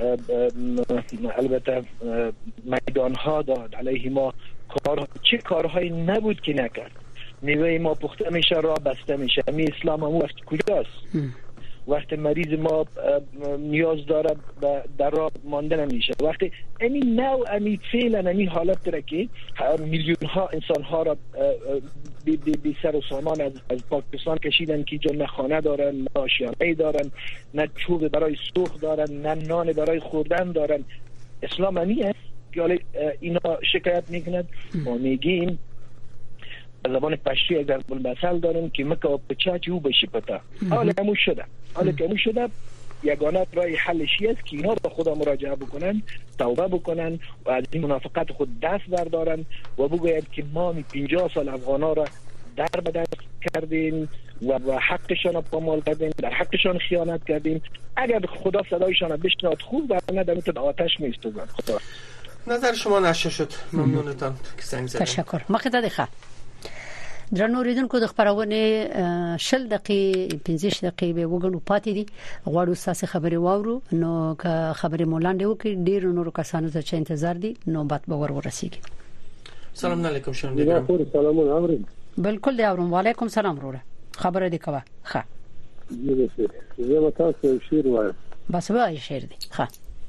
البته میدان ها داد علیه ما کار چه کارهایی نبود که نکرد میوه ما پخته میشه را بسته میشه امی اسلام هم وقت کجاست وقتی مریض ما نیاز داره به در راه ماندن نمیشه. وقتی این نوع امی فعلا امی حالت داره که میلیون ها انسان ها را بی, بی, بی سر و سامان از, از پاکستان کشیدن که جا نه خانه دارن، نه آشیانه دارن، نه چوب برای سوخت دارن، نه نان برای خوردن دارن. اسلام امیه که اینا شکایت میکنند. ما میگیم زبان پشتی یک ضرب المثل داریم که مکه بچاچی او بشی پتا. حالا همون شده حالا که همون شده یگانه رای حلشی است که اینا به خدا مراجعه بکنن، توبه بکنن و از این منافقت خود دست بردارن و بگوید که ما می پنجاه سال افغانا را در به دست کردیم و حقشان را پامال کردیم، در حقشان خیانت کردیم. اگر خدا صدایشان را بشنواد خوب، ورنه در میتونه آتش میستوزن. خدا نظر شما نشه شد. ممنونتان که زنگ زدید. تشکر. مخاطب ښه درنو ریدونکو د خبرونه شل دقیقې پنځه دقیقې به وګڼو پاتې دي. غواړو تاسو خبرې واورو نو که خبرې مولاندې وکړي ډیر نور کسانو ته چې انتظار دي نوبت به ور ورسیږي. سلام علیکم شنوندگان. سلامونه اورئ. بالکل دی اورم. وعلیکم سلام وروره. خبره دې کوه. ښه. زه به تاسو شعر وایم. بس وایي شعر دی. ښه.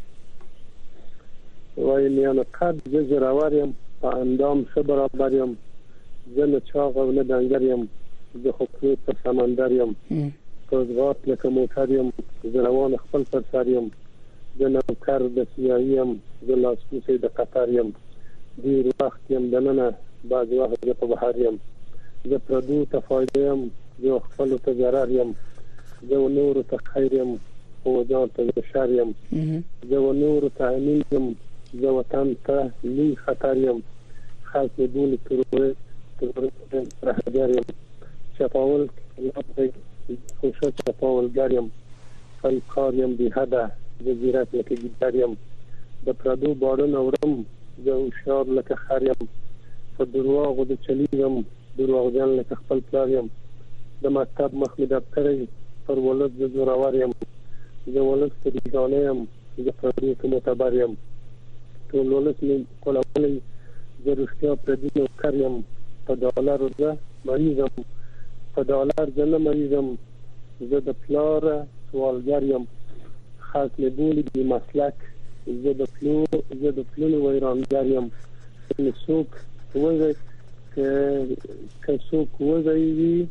وایم یعنی قد جزراوریم په اندام ښه برابر یم. زه نه چاغ او نه ډنګر یم. زه خو په سمندر یم. کوزغات لکه موټر یم. زه روان خپل پر سر یم. زه نوکر د سیاهي یم. زه لاسپوڅی د قطر یم. ډېر وخت یم دننه بعضې وخت زه په بهر یم. زه پردو ته فایده یم. زه خپلو ته ضرر یم. زه نورو ته خیر یم خو ځان ته زه شر یم. زه نورو ته امین یم. زه وطن ته لوی خطر یم. خلک مې بولي ترورست رهبر یم. چپاول لابد خوشا چپاولگر یم. فلکار یم بی حده. زه زیرک لکه ګیدړ یم. د پردو باړونه وړم. زه هوښیار لکه خر یم. په درواغو د چلیږم. درواغجن لکه خپل پلار یم. د مکتب مخ مې دفتر پر ولس زه زورور یم. زه ولس ته بیګانه یم. زه پردو ته معتبر یم. ټول ولس مې غولولی. زه رښتیا پردي نوکر یم. په ډالر زه مریضم. په ډالر زه نه مریضم. زه د پلار سوالګر یم. خلک مې بولي بې مسلک. زه د پلو زه د پلونو ویرانګر یم. که څوک وږی که څوک وږی وي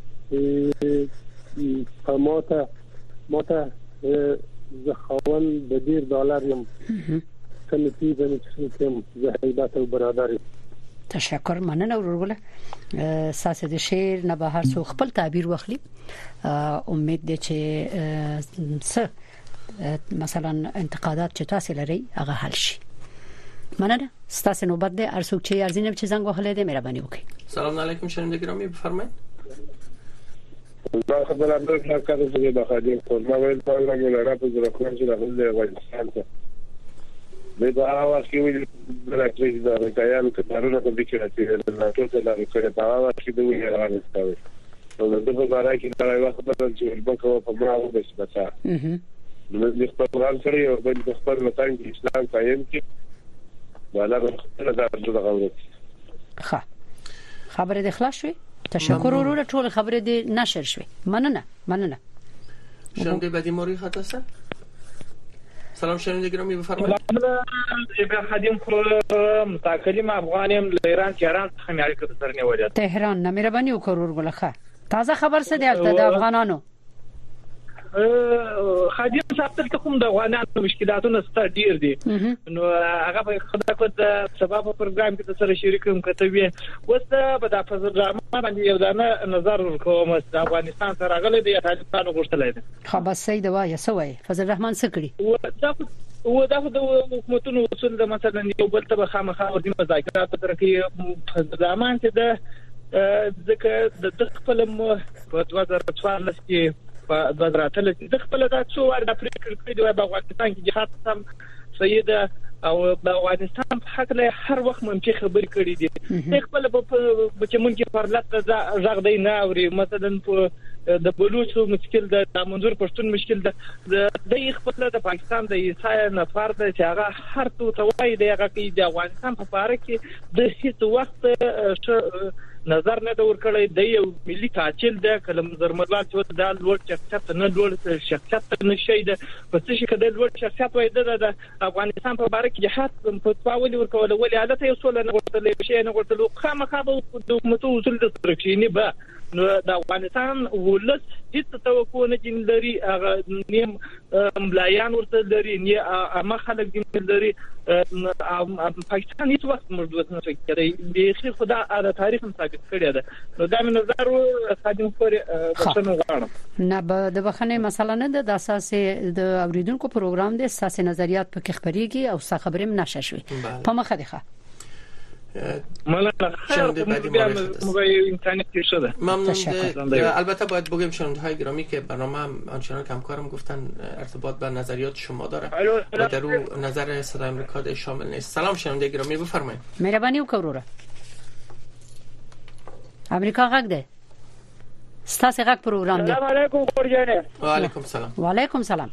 په ماته ماته زه خاوند د ډېر ډالر یم. که مې پیژنې چې څوک یم. زه هیبت او برادر یم. تشکر. مننه وروره. ساسه د شعر نه به هر څو خپل تعبیر واخلي. امید ده چې څه مثلا انتقادات چې تاسو لري هغه حل شي. مننه. ستاسو نوبت ده. هر څوک چې ارزینه چې زنګ وهلې ده مهرباني وکړئ. سلام علیکم شنونده گرامی بفرمایید. ما خبر اندر کار کردم که بخادیم خود ما باید پایلا مولارا پر زرخان شده خود افغانستان تا به با آواز که ویدی بلکلیش داره کایانو که دارونه که بکراتی ناتو تلاری کنه با آواز که دوی افغانستان و دو برای که داره وقت بدن چې البکه و په مراو بس بچا نو خپل ځان سره او بل خپل وطن کې اسلام قائم کړي ولا خپل ځان ته غوړي. ښه خبره د اخلاص شوي. تشکر وروره. ټول خبره دې نشر شوي. مننه مننه. شنونده بعدی موری خط هستن. سلام شنونده گرامی بفرمایید. جبه خادم خو متکلم افغانیم له ایران تهران څخه مې اړیکه سره نیولې. تهران نه مهرباني وکړور ګلخه. تازه خبر څه دی البته د افغانانو؟ خادم صاحب ته کوم د افغانانو مشکلاتونه ستر ډیر دي. نو هغه په خدای کو د سبب پروګرام کې سره شریکم کتوي. وسته په د فضل الرحمن باندې یو دانه نظر ورکوم. د افغانستان سره غلې دی طالبانو غوښتلای دي. خو بس سید وای سوې فضل الرحمن څه کړی؟ و دا د حکومتونو اصول د مثلا یو بل ته خامخا ورته مذاکرات ترکي فضل الرحمن ته د ځکه د خپل په دوه زره څوارلس کې په دوه زره اتلس کې د خپل د څو ور د افریقا کې د افغانستان کې جهاد سم سیده او د افغانستان په حق له هر وخت منفي خبرې کړې دي. د خپل په چې مونږ په پرلط ځغ دی نه اوري. مثلا په د بلوچو مشکل د منظور پښتون مشکل د د خپل د پاکستان د عیسای نفر د چې هغه هر څه توای دی هغه کې د افغانستان په اړه کې د هیڅ وخت نظر نه د ورکړی د یو ملي قاتل د کلم زرمدوال چې د لوړ شخصیت نه لوړ شخصیت نه شي د پس چې کده لوړ شخصیت وای د افغانستان په اړه کې جهاد په تاول ورکول ولې عادت یو څول نه ورتلې شي نه ورتلو خامخا د حکومت اصول د ترکشینی به نو د افغانستان ولس هیڅ توقع نه جندري هغه نیم ملایان ورته لري نه ما خلک دې لري پاکستان هیڅ وخت مربوط نه کړي به خیر خدا د تاریخ ثابت کړی ده نو دا من نظر خادم پورې بشنو غواړم نه به د بخنه مسله نه د اساس د اوریدونکو پروګرام د اساس نظریات په کې خبريږي او څه خبرې مناشه شوي په مخه ده مالا شنونده بعدی ما اینترنت شده ممنون. البته باید بگیم شنونده های گرامی که برنامه آنچنان که همکارم گفتن ارتباط به نظریات شما داره و در اون نظر صدای امریکا ده شامل نیست. سلام شنونده گرامی بفرمایید. مهربانی وکړه. امریکا غږ ده. ستاسو غږ پروګرام ده. السلام علیکم خورجانه. و علیکم سلام. و علیکم سلام.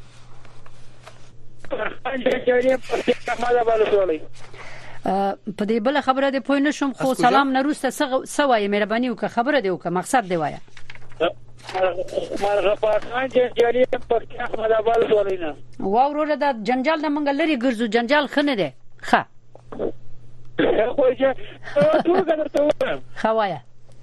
په دې بل خبره ده پوه نشم خو سلام نه روسته سوای مهرباني وکړه خبره دی وکړه مقصد دی وایا مرغه پاکان چې جاری په احمد آباد ولینا واو وروره دا جنجال نه منګل لري ګرځو جنجال خنه ده ښه خو چې ټول درته وایم خوایا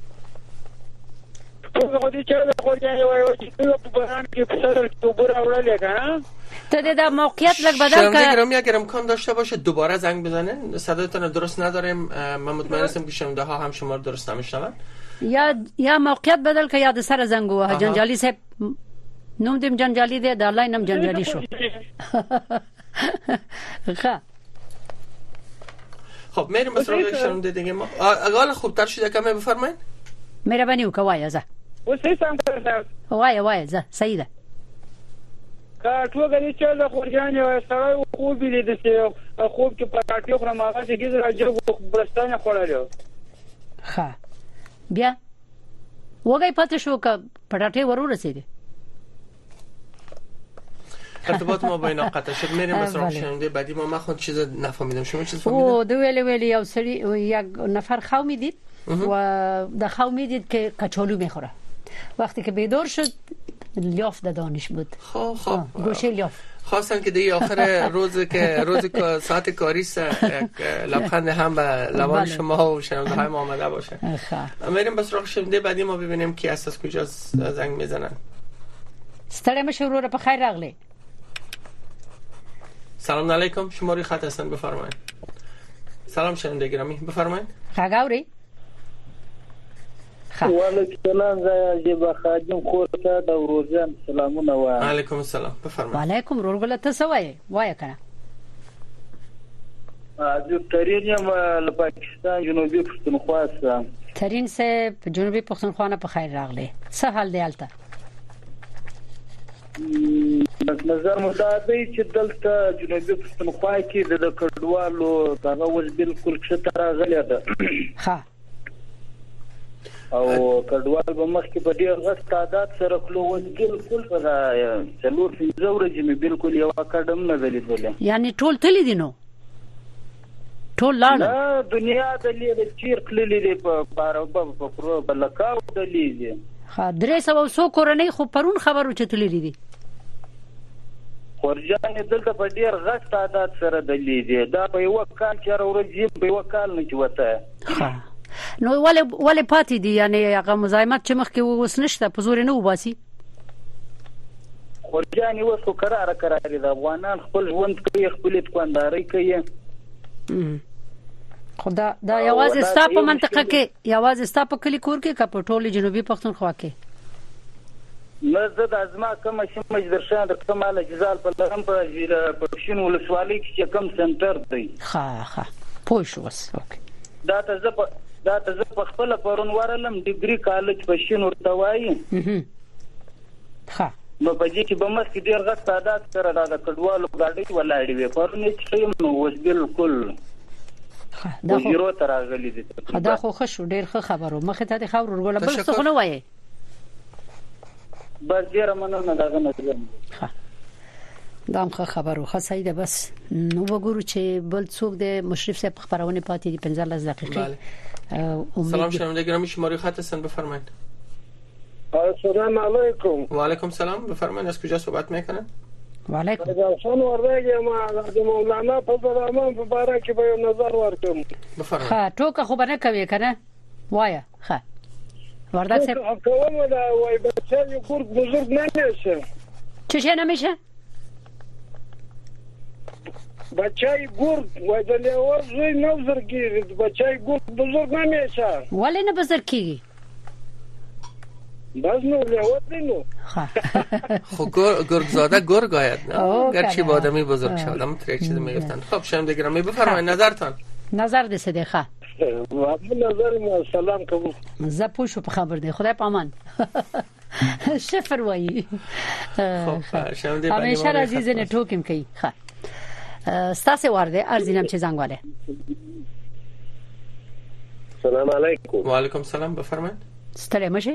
ټول غوډي چې خو جاری وایو چې په بران کې په سر کې وبره وړلې کنه ته دا موقعیت لګ بدل شنونده کړه گرامی اگر امکان داشته باشه دوباره زنگ بزنین صدایتون درست نداریم من مطمئن هستم که شنونده ها هم شما درست نمیشنون یا یا موقعیت بدل کړه یا د سره زنګ وه جنجالي صاحب نوم دې جنجالي دی د آنلاین هم جنجالي شو ښه خب میریم به سراغ شنونده دیگه ما اقل خوبتر شده کمه بفرمایید مهرباني وکړه وایه زه وسې سم کړم وایه وایه زه صحیح ده کا ټوګه چې د خورجان یو سره خوب لیدل چې خوب کې پټاټي خو ما هغه کې راځو برستانه خوړلو ښه بیا وګای پاتې شو ک پټاټي ورو رسیدي ارتباط ما با اینا قطع شد میریم به سراغ شنونده بعدی ما من چیز نفهمیدم شما چیز فهمیدید او دو ویلی ویلی یو سری یک نفر خو میدید و د خو میدید که کچالو میخوره وقتی که بیدار شد لیاف د دانش بود خب خب گوشه لیاف خواستن که دیگه آخر روز که روز ساعت کاری است لبخند هم به لبان شما و شنونده های ما آمده باشه میریم به سراغ شنونده بعدی ما ببینیم کی است از کجا زنگ میزنن ستړی مشه وروره په خیر راغلی سلام علیکم شماری خط هستن بفرمایید سلام شنونده گرامی بفرمایید خاگاوری وعلیکم السلام زه به خادم خورته د روزان سلامونه وایم علیکم السلام بفرمایید وعلیکم رورګل ته سوای وای کنه جو ترین یم له پاکستان جنوبي پښتونخوا څخه ترین سه جنوبي پښتونخوا نه په خیر راغلی څه حال دی الته نظر مطابق چې دلته جنوبي پښتونخوا کې د کډوالو هغه وز بالکل ښه راغلی ده ها او کډوال به مخکې په ډیر غټ تعداد سره کلو وز بالکل په څلور پنځه ورځې مې بالکل یو اکاډم نه ولیدل یعنی ټول تللی دي نو ټول لاړ نه دنیا د لید چیر کلی دی په پاروبه په پرو بلکاو د لیدي ها درې سو سو کورنۍ خو پرون خبرو چې تللی دي خورجان دلته په ډیر غټ تعداد سره د لیدي دا په یو کال چر ورځې په یو کال نه چوته ها نو ولې ولې پاتې دي یعنی هغه مزاحمت چې مخکې وس نشته په زور نه وباسي خورجان یو څو قرار قرار د افغانان خپل ژوند کوي خپل تکوانداري کوي خدا دا یوازې ستا په منطقه کې یوازې ستا په کلی کور کې کا په ټولي جنوبي پښتونخوا کې مزه د ازما کوم چې مجدر شان د کمال جزال په لغم په پښین ولسوالۍ کې کم سنټر دی ها ها پوه شو وس اوکې دا ته زه دا ته زه په خپل پرون ورلم ډیګري کالج په شین ورته وایي ها نو په دې کې به مخکې ډیر غټ تعداد سره دا کډوالو غاډي ولاړې وي پرون چې نو وس بالکل دا خو زیرو تر غلي دي دا خو ښه شو ډیر ښه خبرو مخه ته د خبرو ورګول بل څه نه وایي بس ډیر مننه دا غنه ښه دا هم خبرو ښه صحیح ده بس نو وګورو چې بل څوک د مشرف صاحب خبرونه پاتې دي پنځه لس دقیقې سلام شنونده گرامی، شماره خط هستن، بفرمایید. السلام علیکم. و علیکم سلام، بفرمایید. از کجا صحبت میکنن؟ و علیکم. جانسون ورداګه ما د مولانا فضل الرحمن په باره کې به یو نظر ورکوم. بفرمایید. ها ټوکه خو نه کوي کنه؟ وایا ها ورداګ صاحب کومه دا وای بچا یو ګورګ بزرګ نه نشه. چه شي نه میشه؟ بچای ګورګ وای د لیوز نه بزرګي، بچای ګورګ بزرګ نه میشه. ولې نه بزرګ کیږي؟ باز نو لیوز نو. خب گرگ زاده گرگ آید نه؟ گرچه با آدمی بزرگ شد اما تریک چیزی میگفتن. خب شنونده گرامی بفرمایید نظرتان. نظر ده صدیقه. نظر ما سلام کوم. ز پوښو په خبر دی خدای پامان. شفر وایي. خب شنونده بنی همیشه عزیز نه ټوکیم کوي. ښه. ستاسو ورده ارزینم چې زنګ واله. سلام علیکم. و علیکم سلام، بفرمایید. ستړی مشه؟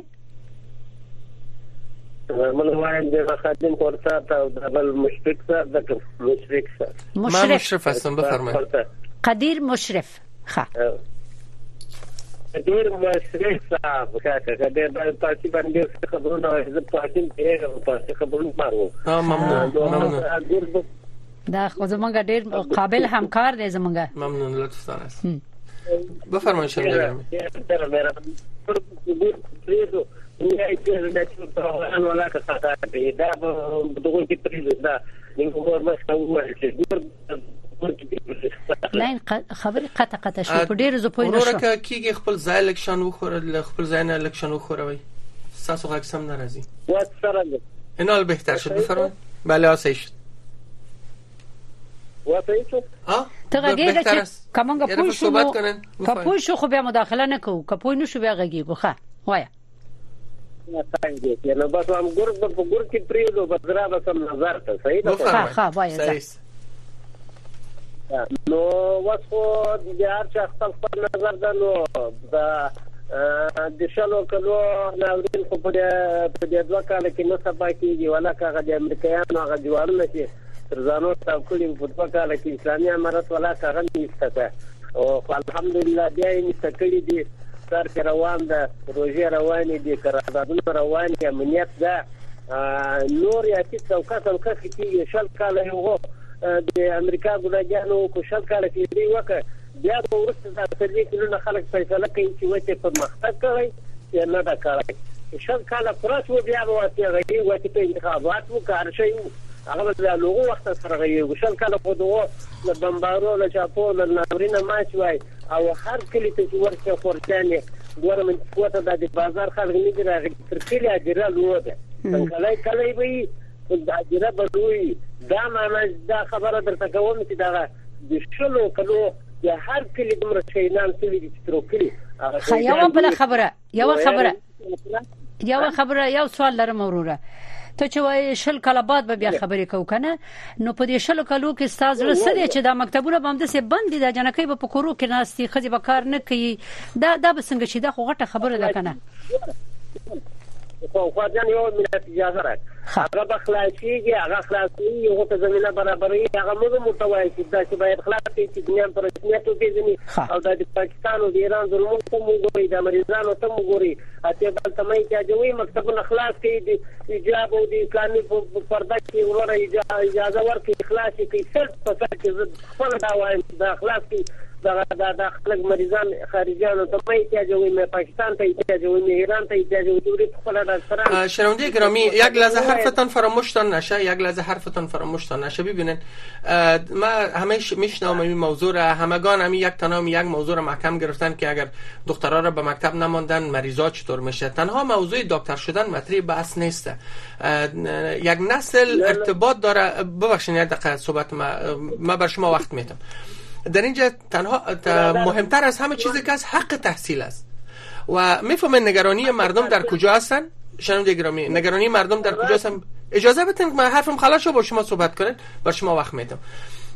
من وایم د خادم کورتا او دبل مشرف سره د مشرف سره ما مشرف هستم، بفرمایید. قدیر مشرف. ښه. قدیر مشرف صاحب کاکا د پارتي باندې خبرونه د پارتي په پارتي خبرونه مارو. ها ممنون ممنون. دا خو زمونږ ډیر قابل همکار دی زمونږ. ممنون لطف تاسو. بفرمایید شنونده گرامی. نه چې دا چې په ان ولا کا ساته دی دا دغه کې پریز دا موږ ورمخ وایو چې لاین خبرې قطع قطع شو په ډیر زو پوینه شو. ورکه کیږي خپل ځای الیکشن وخوره، خپل ځای نه الیکشن وخوروي. تاسو غږ سم ناراضي. وات سره اینال بهتر شد، بفرمایید. بله آسای شد. وات ایتو ها ته غږیږي چې کومه پوه شو صحبت کنن. پوه شو خو بیا مداخله نه کوو، کپوی نو شو بیا غږیږو. ښه وایا. نه څنګه نو بس هم ګور په ګور کې پریدو بس را به سم نظر ته صحیح ده. ها ها وایي نو وڅو د هر چا خپل خپل نظر ده. نو دا د شلو کلو ناورین خو په دې دوه کال کې نو سبا کېږي ولا کاغه د امریکایانو هغه دیوالونه چې ترځانو تاو کړي په دوه کال کې اسلامي امارت ولا کاغه نشته او الحمدلله بیا یې نشکړي دي. سر کې روان ده، روزي روانې دي، قراردادونه روان دي، امنیت ده. نور یا چې څوکا څوکا کې شل کال یو د امریکا ګولاګانو کو شل کال کې دی وکړه. بیا به ورسته د تدریس کلونه خلک فیصله کوي چې وته په مختګ کوي یا نه دا کوي. شل کال پرات و بیا به واته غي وته په انتخابات وکړ شي هغه د لوغو وخت سره غي شل کال په دوه د بمبارو له چاپو له ناورینه ماچ وای او هر کلی ته ورته خورځانه ګورمنټ کوته د بازار خلک نه دی راغلي تر کلی اجره لوده څنګه کله وي د اجره بدوي. دا معنی دا خبره درته کوم چې دا د شلو کلو یا هر کلی دمر شینان سوي دي تر کلی. خیاو بل خبره یو خبره یو خبره یو سوال لرم وروره. ته چې وای شل کله بعد به بیا خبرې کو کنه نو په دې شل کلو کې استاد رسېږي چې دا مکتبونه باندې سه بند دي، د جنکې په پکورو کې ناستي خځې به کار نه کوي. دا دا به څنګه شي؟ دا خو غټه خبره ده کنه. خو خو ځان یو ملت اجازه راک هغه بخلاصيږي، هغه خلاصي یو ته زمينه برابرې هغه موږ متوای چې دا چې باید خلاصي چې دنیا پر رسمیت وګوري او د پاکستان او د ایران ظلمونو ته وګوري، د امریکانو ته وګوري. اته بل تمای چې جوړي مکتبونه خلاص کړي دي، ایجاب او د اسلامي پرده کې ورته اجازه ورکړي خلاصي کوي. څه پتا چې خپل دا وایم دا خلاص کړي دا دا د خلک مریضان خارجيانو ته مې احتیاجوي، مې پاکستان ته احتیاجوي، مې ایران ته احتیاجوي. دوی خپل د سره شنونده گرامی یک لحظه حرفتان فراموشتان نشه، یک لحظه حرفتان فراموشتان نشه. ببینید ما همیشه میشنوم این موضوع را، همگان هم یک تنها یک موضوع را محکم گرفتن که اگر دخترها را به مکتب نماندن مریضا چطور میشه. تنها موضوع دکتر شدن مطرح بحث نیست. یک نسل ارتباط داره. ببخشید یک دقیقه صحبت ما ما بر شما وقت میدم. در اینجا تنها مهمتر از همه چیزی که از حق تحصیل است و میفهمن نگرانی مردم در کجا هستن. شنونده گرامی نگرانی مردم در کجا هستن؟ اجازه بدین من حرفم خلاص شو با شما صحبت کنم، بر شما وقت میدم.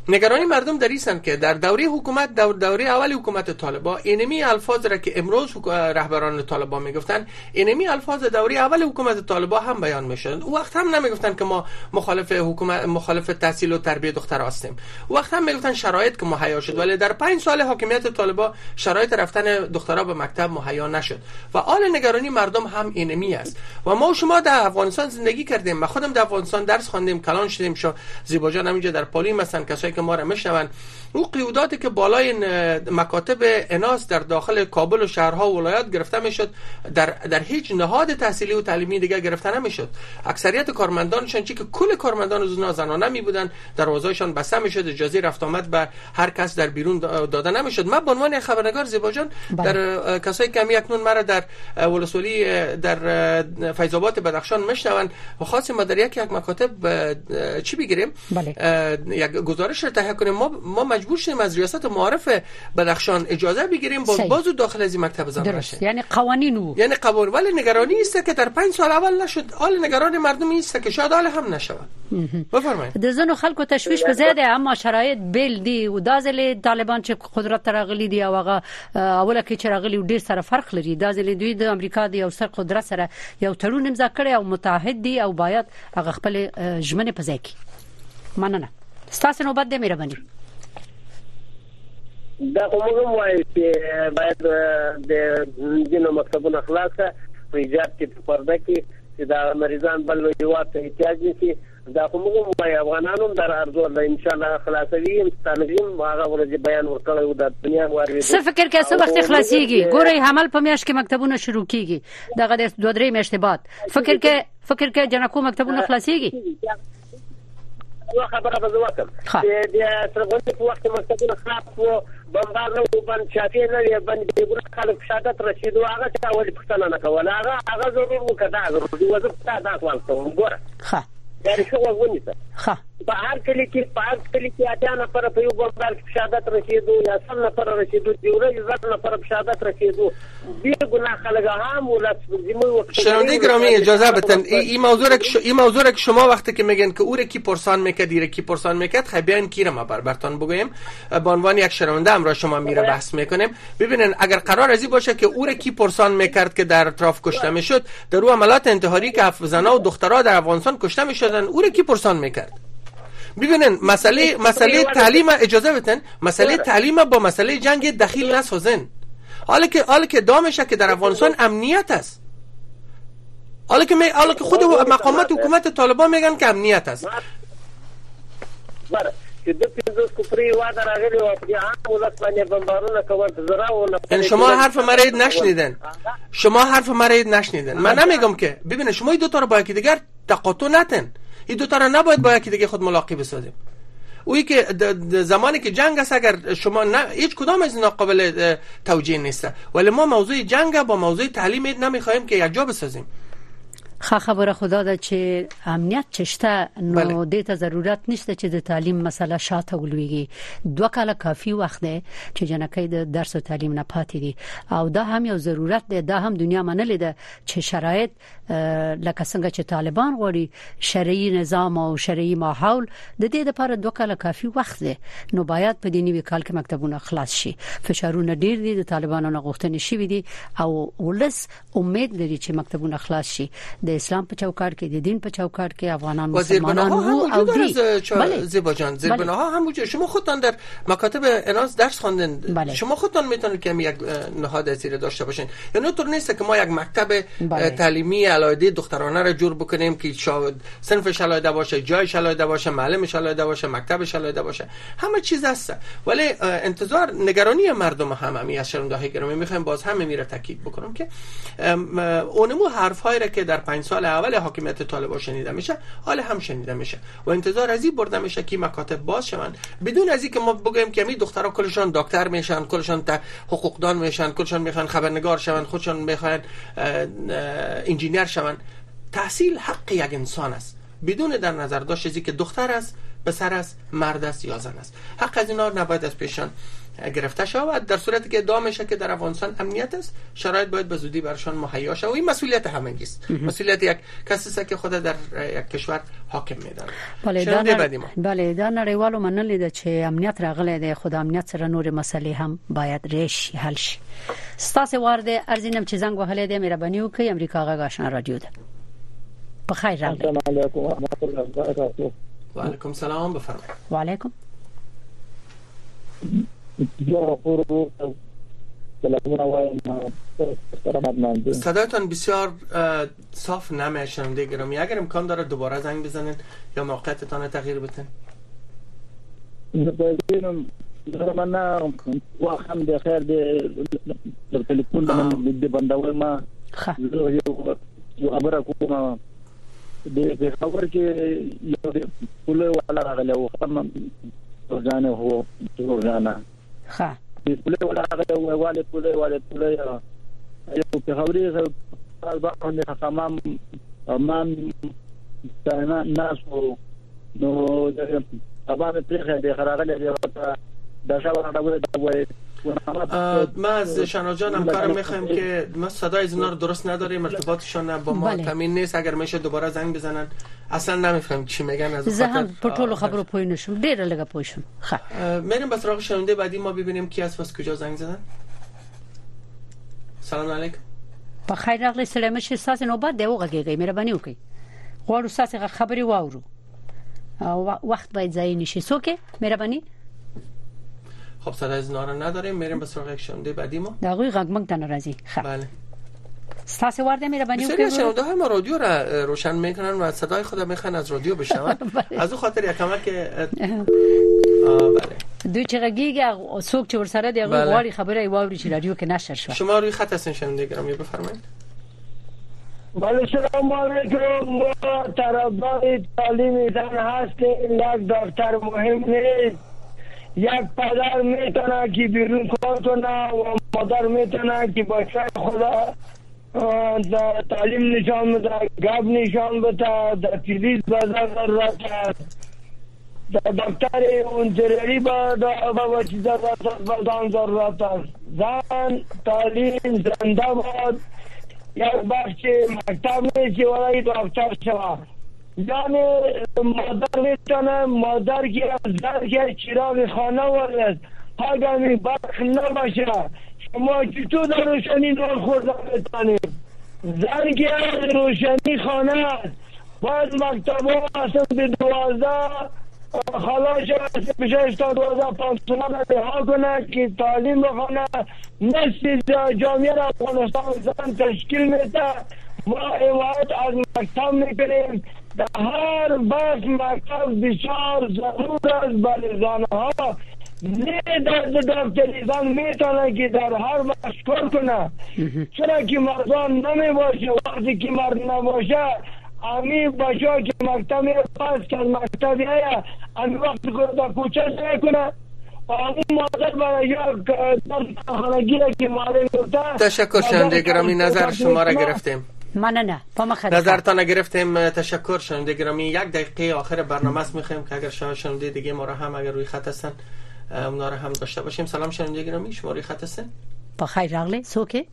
نگرانی مردم در این که در دوره حکومت دور دوره اول حکومت طالبان اینمی الفاظ را که امروز رهبران طالبان میگفتن اینمی الفاظ دوره اول حکومت طالبان هم بیان میشد. او وقت هم نمیگفتن که ما مخالف حکومت مخالف تحصیل و تربیت دختر هستیم. او وقت هم میگفتن شرایط که مهیا شد، ولی در پنج سال حاکمیت طالبان شرایط رفتن دخترها به مکتب مهیا نشد و حال نگرانی مردم هم اینمی است. و ما و شما در افغانستان زندگی کردیم، ما خودم در افغانستان درس خواندیم، کلان شدیم. شو زیبا جان همینجا در پالیم مثلا کسایی که ما را میشنون، او قیوداتی که بالای مکاتب اناس در داخل کابل و شهرها و ولایات گرفته میشد در در هیچ نهاد تحصیلی و تعلیمی دیگه گرفته نمیشد. اکثریت کارمندانشان چی که کل کارمندان زنا زنانه می بودن، دروازه‌شان بسته میشد، اجازه رفت آمد به هر کس در بیرون داده نمیشد. من به عنوان خبرنگار زیبا جان در کسایی که می اکنون مرا در ولسوالی در فیض آباد بدخشان میشنون و خاصه ما در یک یک مکاتب چی بگیریم، یک گزارش را تهیه کنیم، ما ما مجبور شدیم از ریاست معارف بدخشان اجازه بگیریم باز بازو داخل از این مکتب زن بشه. یعنی قوانین او یعنی قوانین، ولی نگرانی است که در پنج سال اول نشد. حال نگران مردم است که شاید حال هم نشود. بفرمایید. د زنو خلکو تشویش به زیاده، اما شرایط بیل دی او دازل طالبان چې قدرت راغلي دی او هغه اوله کې چې راغلي ډیر سره فرق لري. دازل دوی د امریکا دی او سر قدرت سره یو تړون امضا کړی او متحد دی او باید هغه خپل ژمنه په ځای کړي. مننه. ستاسو نوبت دې مهرباني. دا کومه وایي چې باید د دینو مکتبونو خلاصه په ایجاد کې پرده کې چې دا مریضان بل یو ته احتیاج دي. دا کومه وایي افغانانو در ارزو الله ان شاء الله خلاصوي مستنیم هغه ورځ بیان ورکړو د دنیا واري. څه فکر کې څه وخت خلاصيږي؟ ګوري حمل په میاش کې مکتبونه شروع کیږي دغه د دوه درې میاشتې بعد. فکر کې فکر کې جنکو مکتبونه خلاصيږي؟ یو خبره به وکم چې د سرغونې په وخت مکتبونه خلاص وو بمبار نو باندې شافي نه باندې ګور خلک شهادت رسیدو هغه چې اول پښتنه نه کوله هغه هغه ضرور وکړه ضروري وظیفه دا کوم ګوره ښه یعنی شو وګونی څه ښه په هر کلی کې په هر کلی کې اتیا نفر په یو بمبار کې شهادت رسیدو یا سل نفر رسیدو دی ورځ زړه نفر په شهادت رسیدو بی ګناه خلک هم ولات زمو شنونده گرامی اجازه بدن این موضوع را که این موضوع را که شما وقتی که میگن که او را کی پرسان میکرد دیره کی پرسان میکرد خیلی بیان کی را ما بر برتان بگویم به عنوان یک شنونده هم را شما میره بحث میکنیم. ببینن اگر قرار ازی باشه که او را کی پرسان میکرد که در اطراف کشته میشد، در رو عملات انتحاری که زنا و دخترها در افغانستان کشته میشدن، او را کی پرسان میکرد؟ ببینن مسئله مسئله تعلیم اجازه بدن مسئله تعلیم با مسئله جنگ دخیل نسازن. حالا که حالا که دامشه که در افغانستان امنیت است، حالا که می حالا که خود مقامات حکومت طالبان میگن که امنیت است. بله که دو پیزوس کفری وادر آگلی و اپنی آن ولد بانی بمبارون کوانت زرا و یعنی شما حرف مرید نشنیدن شما حرف مرید نشنیدن من نمیگم که ببینه شما این دو تا رو با یکی دیگر تقاطع نتن، این دو تا رو نباید با یکی دیگه خود ملاقی بسازیم. اویی که زمانی که جنگ است اگر شما نه هیچ کدام از اینا قابل توجیه نیست، ولی ما موضوع جنگ با موضوع تعلیم نمیخوایم که یک جا بسازیم. خا خبره خدا ده چې امنیت چشته نو د ته ضرورت نشته چې د تعلیم مسله شاته ولويږي. دوه کاله کافي وخت دی چې جنکې د درس او تعلیم نه پاتې دي او دا هم یو ضرورت دی. دا هم دنیا منلې ده چې شرایط لکه څنګه چې طالبان غواړي شرعي نظام او شرعي ماحول د دې لپاره دوه کاله کافي وخت دی. نو باید په دې نیوي کال کې مکتبونه خلاص شي. فشارونه ډیر دي د طالبانو نه غوښتنې شوې دي او ولس امید لري چې مکتبونه خلاص شي. د اسلام په چوکاټ کې د دین په چوکاټ کې افغانان مسلمانان او دي زیبا جان زیربناها هم وجود. شما خودتان در مکاتب اناس درس خواندین، بله. شما خودتان میتونید که یک نهاد زیر داشته باشین. یعنی طور نیست که ما یک مکتب بله. تعلیمی علایده دخترانه را جور بکنیم که شاید صنفش علایده باشه، جایش علایده باشه، معلمش علایده باشه، مکتبش علایده باشه، همه چیز هست. ولی انتظار نگرانی مردم هم همی از شنونده‌های گرامی میخوایم باز هم میره تاکید بکنم که اونمو حرفایی را که در پنج سال اول حاکمیت طالبان شنیده میشه حالا هم شنیده میشه و انتظار از این برده میشه که مکاتب باز شون بدون از اینکه ما بگیم که می دخترها کلشان دکتر میشن، کلشان حقوقدان میشن، کلشان میخوان خبرنگار شون، خودشان میخوان انجینیر شون. تحصیل حق یک انسان است بدون در نظر داشت چیزی که دختر است پسر است، مرد است یا زن است. حق از اینا نباید از پیشان گرفته شود. در صورتی که ادعا میشه که در افغانستان امنیت است، شرایط باید به زودی برشان مهیا شود. این مسئولیت همگی است، مسئولیت یک کسی است که خود در یک کشور حاکم میدانه. بله در بله در نړیوالو منل دي چې امنیت راغلی دی، خو د امنیت سره نور مسلې هم باید ریش حل شي. ستاسو ورده ارزینم چې زنګ وهلې دی، مهرباني وکړئ. امریکا غا آشنا رادیو ده. بخیر راغلی. السلام علیکم و رحمت الله وبرکاته. و علیکم سلام، بفرمایید. و علیکم. صدایتان بسیار صاف نمیشنوده گرامی. اگر امکان داره دوباره زنگ بزنین یا موقعیتتان تغییر بدین. من نه واخم د خیر د تلیفون د بندول ما یو خبره کومه د خبر کې یو کله ولا راغله و خپل ځانه هو ورغانا ها کله ولا راغله والي کله والي کله یو په خبري باندې تمام امام ځان ناس نو د ابا په دې خراغله دی ما از شنا جان همکارم میخوایم که ما صدای از اینا رو درست نداریم، ارتباطشون با ما تامین نیست. اگر میشه دوباره زنگ بزنن، اصلا نمیفهم چی میگن. از خاطر پټولو خبرو پوی نشم، ډیر لګه پوی شم. خب میریم به سراغ شنونده بعدی، ما ببینیم کی است واس کجا زنگ زدن. سلام علیکم. په خیر راغلی. سلام شه ساس نوبت دی وګورئ، مهرباني وکړئ. غواړو ساس خبري واورو او وخت باید ضایع نشي. سوکه مهرباني. خب صدای از اینا رو نداریم، میریم به سراغ یک شنونده بعدی ما. دقیقاً غږمنګ ته ناراضي. خب بله. ستاسو ورده مهرباني وکړئ. سری شنونده های ما رادیو را روشن میکنن و صدای خود میخوان از رادیو بشنون. از اون خاطر یک کمک بله. دوی چې غږیږي څوک چې ورسره دی غواړي خبره واوري چې رادیو کې نشر شي. شما روی خط هستین شنونده گرامی، بفرمایید. بله سلام علیکم. ما طرفدار تعلیم زن هستیم. یک دکتر مهم نیست. یک پدر میتونه که بیرون کار کنه و مادر میتونه که بچه خدا تعلیم نشان بده، گپ نشان بده، در تیلیز بزن ضرورت است، در دکتر انتراری با چیز بدن ضرورت است. زن تعلیم زنده باد. یک بخش مکتب نیست ولی دکتر شود. یعنی مادر میتونه مادر که زن که چراغ خانه ورد اگر می برخ نباشه شما چطور در روشنی نور خورده میتونید؟ زن که روشنی خانه است باید مکتب ها اصلا به دوازده خلاش است بشه تا دوازده پانسونه بها کنه که تعلیم بخانه نصف جامعه افغانستان زن تشکیل میده. ما حمایت از مکتب میکنیم. در هر بخش مکتب بسیار ضرور است برای زنها. نه در دکتری زن میتونه که در هر بخش کار کنه، چرا که مردان نمی باشه. وقتی که مرد نباشه امی بچه ها که مکتب پس که مکتب هیا امی وقت در کوچه سه کنه امی مادر برای یک در خانگی را که مادر گفته. تشکر شنونده گرامی، نظر شما را گرفتیم. من نه پا نظرتان گرفتیم. تشکر شنونده گرامی. یک دقیقه آخر برنامه است، میخوایم که اگر شما شنونده دیگه ما را هم اگر روی خط هستن اونا را هم داشته باشیم. سلام شنونده گرامی، شما روی خط هستن؟ با خیر راغلی. سوکه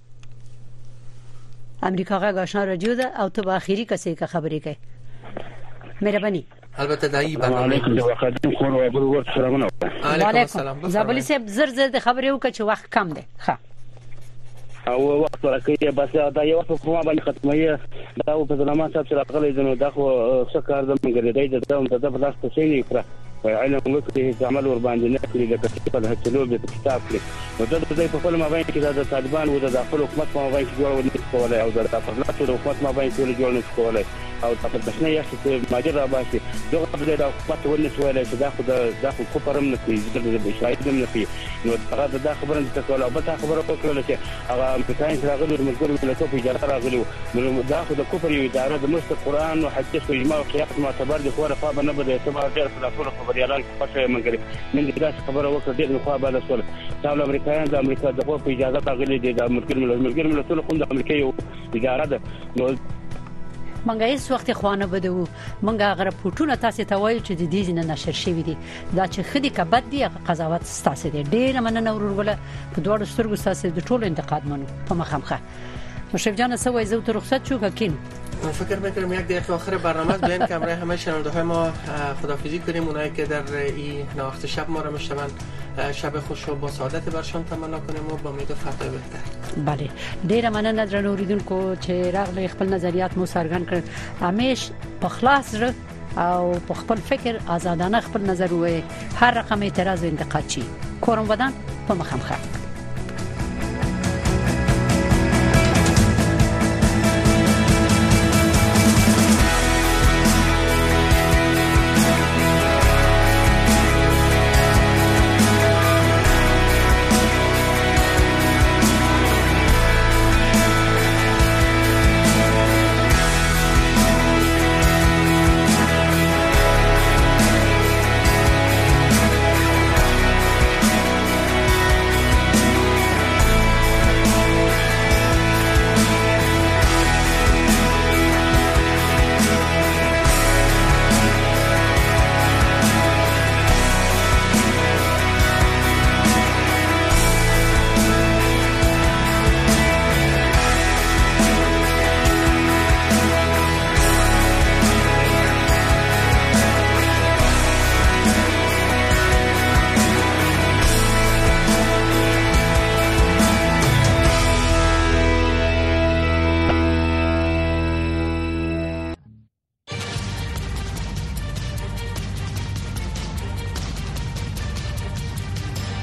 امریکا غا آشنا رادیو ده او تو با اخیری کسی که خبری که مهربانی. البته دایی برنامه علیکم و قدیم خور و ابو ورد سلام علیکم السلام. زابلی سه زر زر خبری وکړه چې وخت کم ده. ښه او وخت راکې بس دا یو څه کومه باندې ختمه دا په ځلما صاحب سره غلې زنه دا خو څه کار د منګرې دی دا د په لاس څه نه کړه علم وکړي عمل ور باندې نه کړی د کتاب په هڅلو به کتاب کړي نو دا د په خپل مابین کې د طالبان او د داخل حکومت په مابین کې جوړول نه کولای او د پرلاتو د حکومت مابین کې جوړول نه کولای او د پښنه یې چې ماجر را باسي دغه د حکومت ولنه سوالای چې دا خو د خو پرم نه کوي د بشایت نه کوي نو هغه د خبرن د کول او به خبره وکړل چې هغه امریکایي راغلي د ملګرو ملتونو په اجازه راغلي نو دا خو د کوپر یو اداره د مست قرآن او حدیث او اجماع او قیاس معتبر دي خو رفاه نه بده اعتبار ډېر خلاصونه خبريالان پښه منګري من دا خبره وکړه ډېر نو خو به سول ټول امریکایان د امریکا د په اجازه راغلي دي د ملګرو ملګرو ملتونو کوم د امریکا یو اداره ده نو منګه هیڅ وخت خوانه بده منګه غره پټونه تاسو ته وایو چې د دې نه نشر شوی دي دا چې خدي کبد دی قضاوت ستاسو دی ډیر مننه ورغله په دوه سترګو تاسو د ټولو انتقاد منو په مخامخه مشرف جان سوای زو ته رخصت شو کین من فکر میکنم یک دقیقه آخر برنامه است بیان که همراه همه شنونده های ما خداحافظی کنیم. اونایی که در این نواخت شب ما را میشنون شب خوش و با سعادت برشان تمنا کنیم و با امید فردا بهتر. بله ډیر مننه درنو اوریدونکو چې راغلي خپل نظریات مو څرګند کړ. همیش په خلاص زړه او په خپل فکر آزادانه خپل نظر وې هر رقم اعتراض او انتقاد چی کورم ودان په مخامخ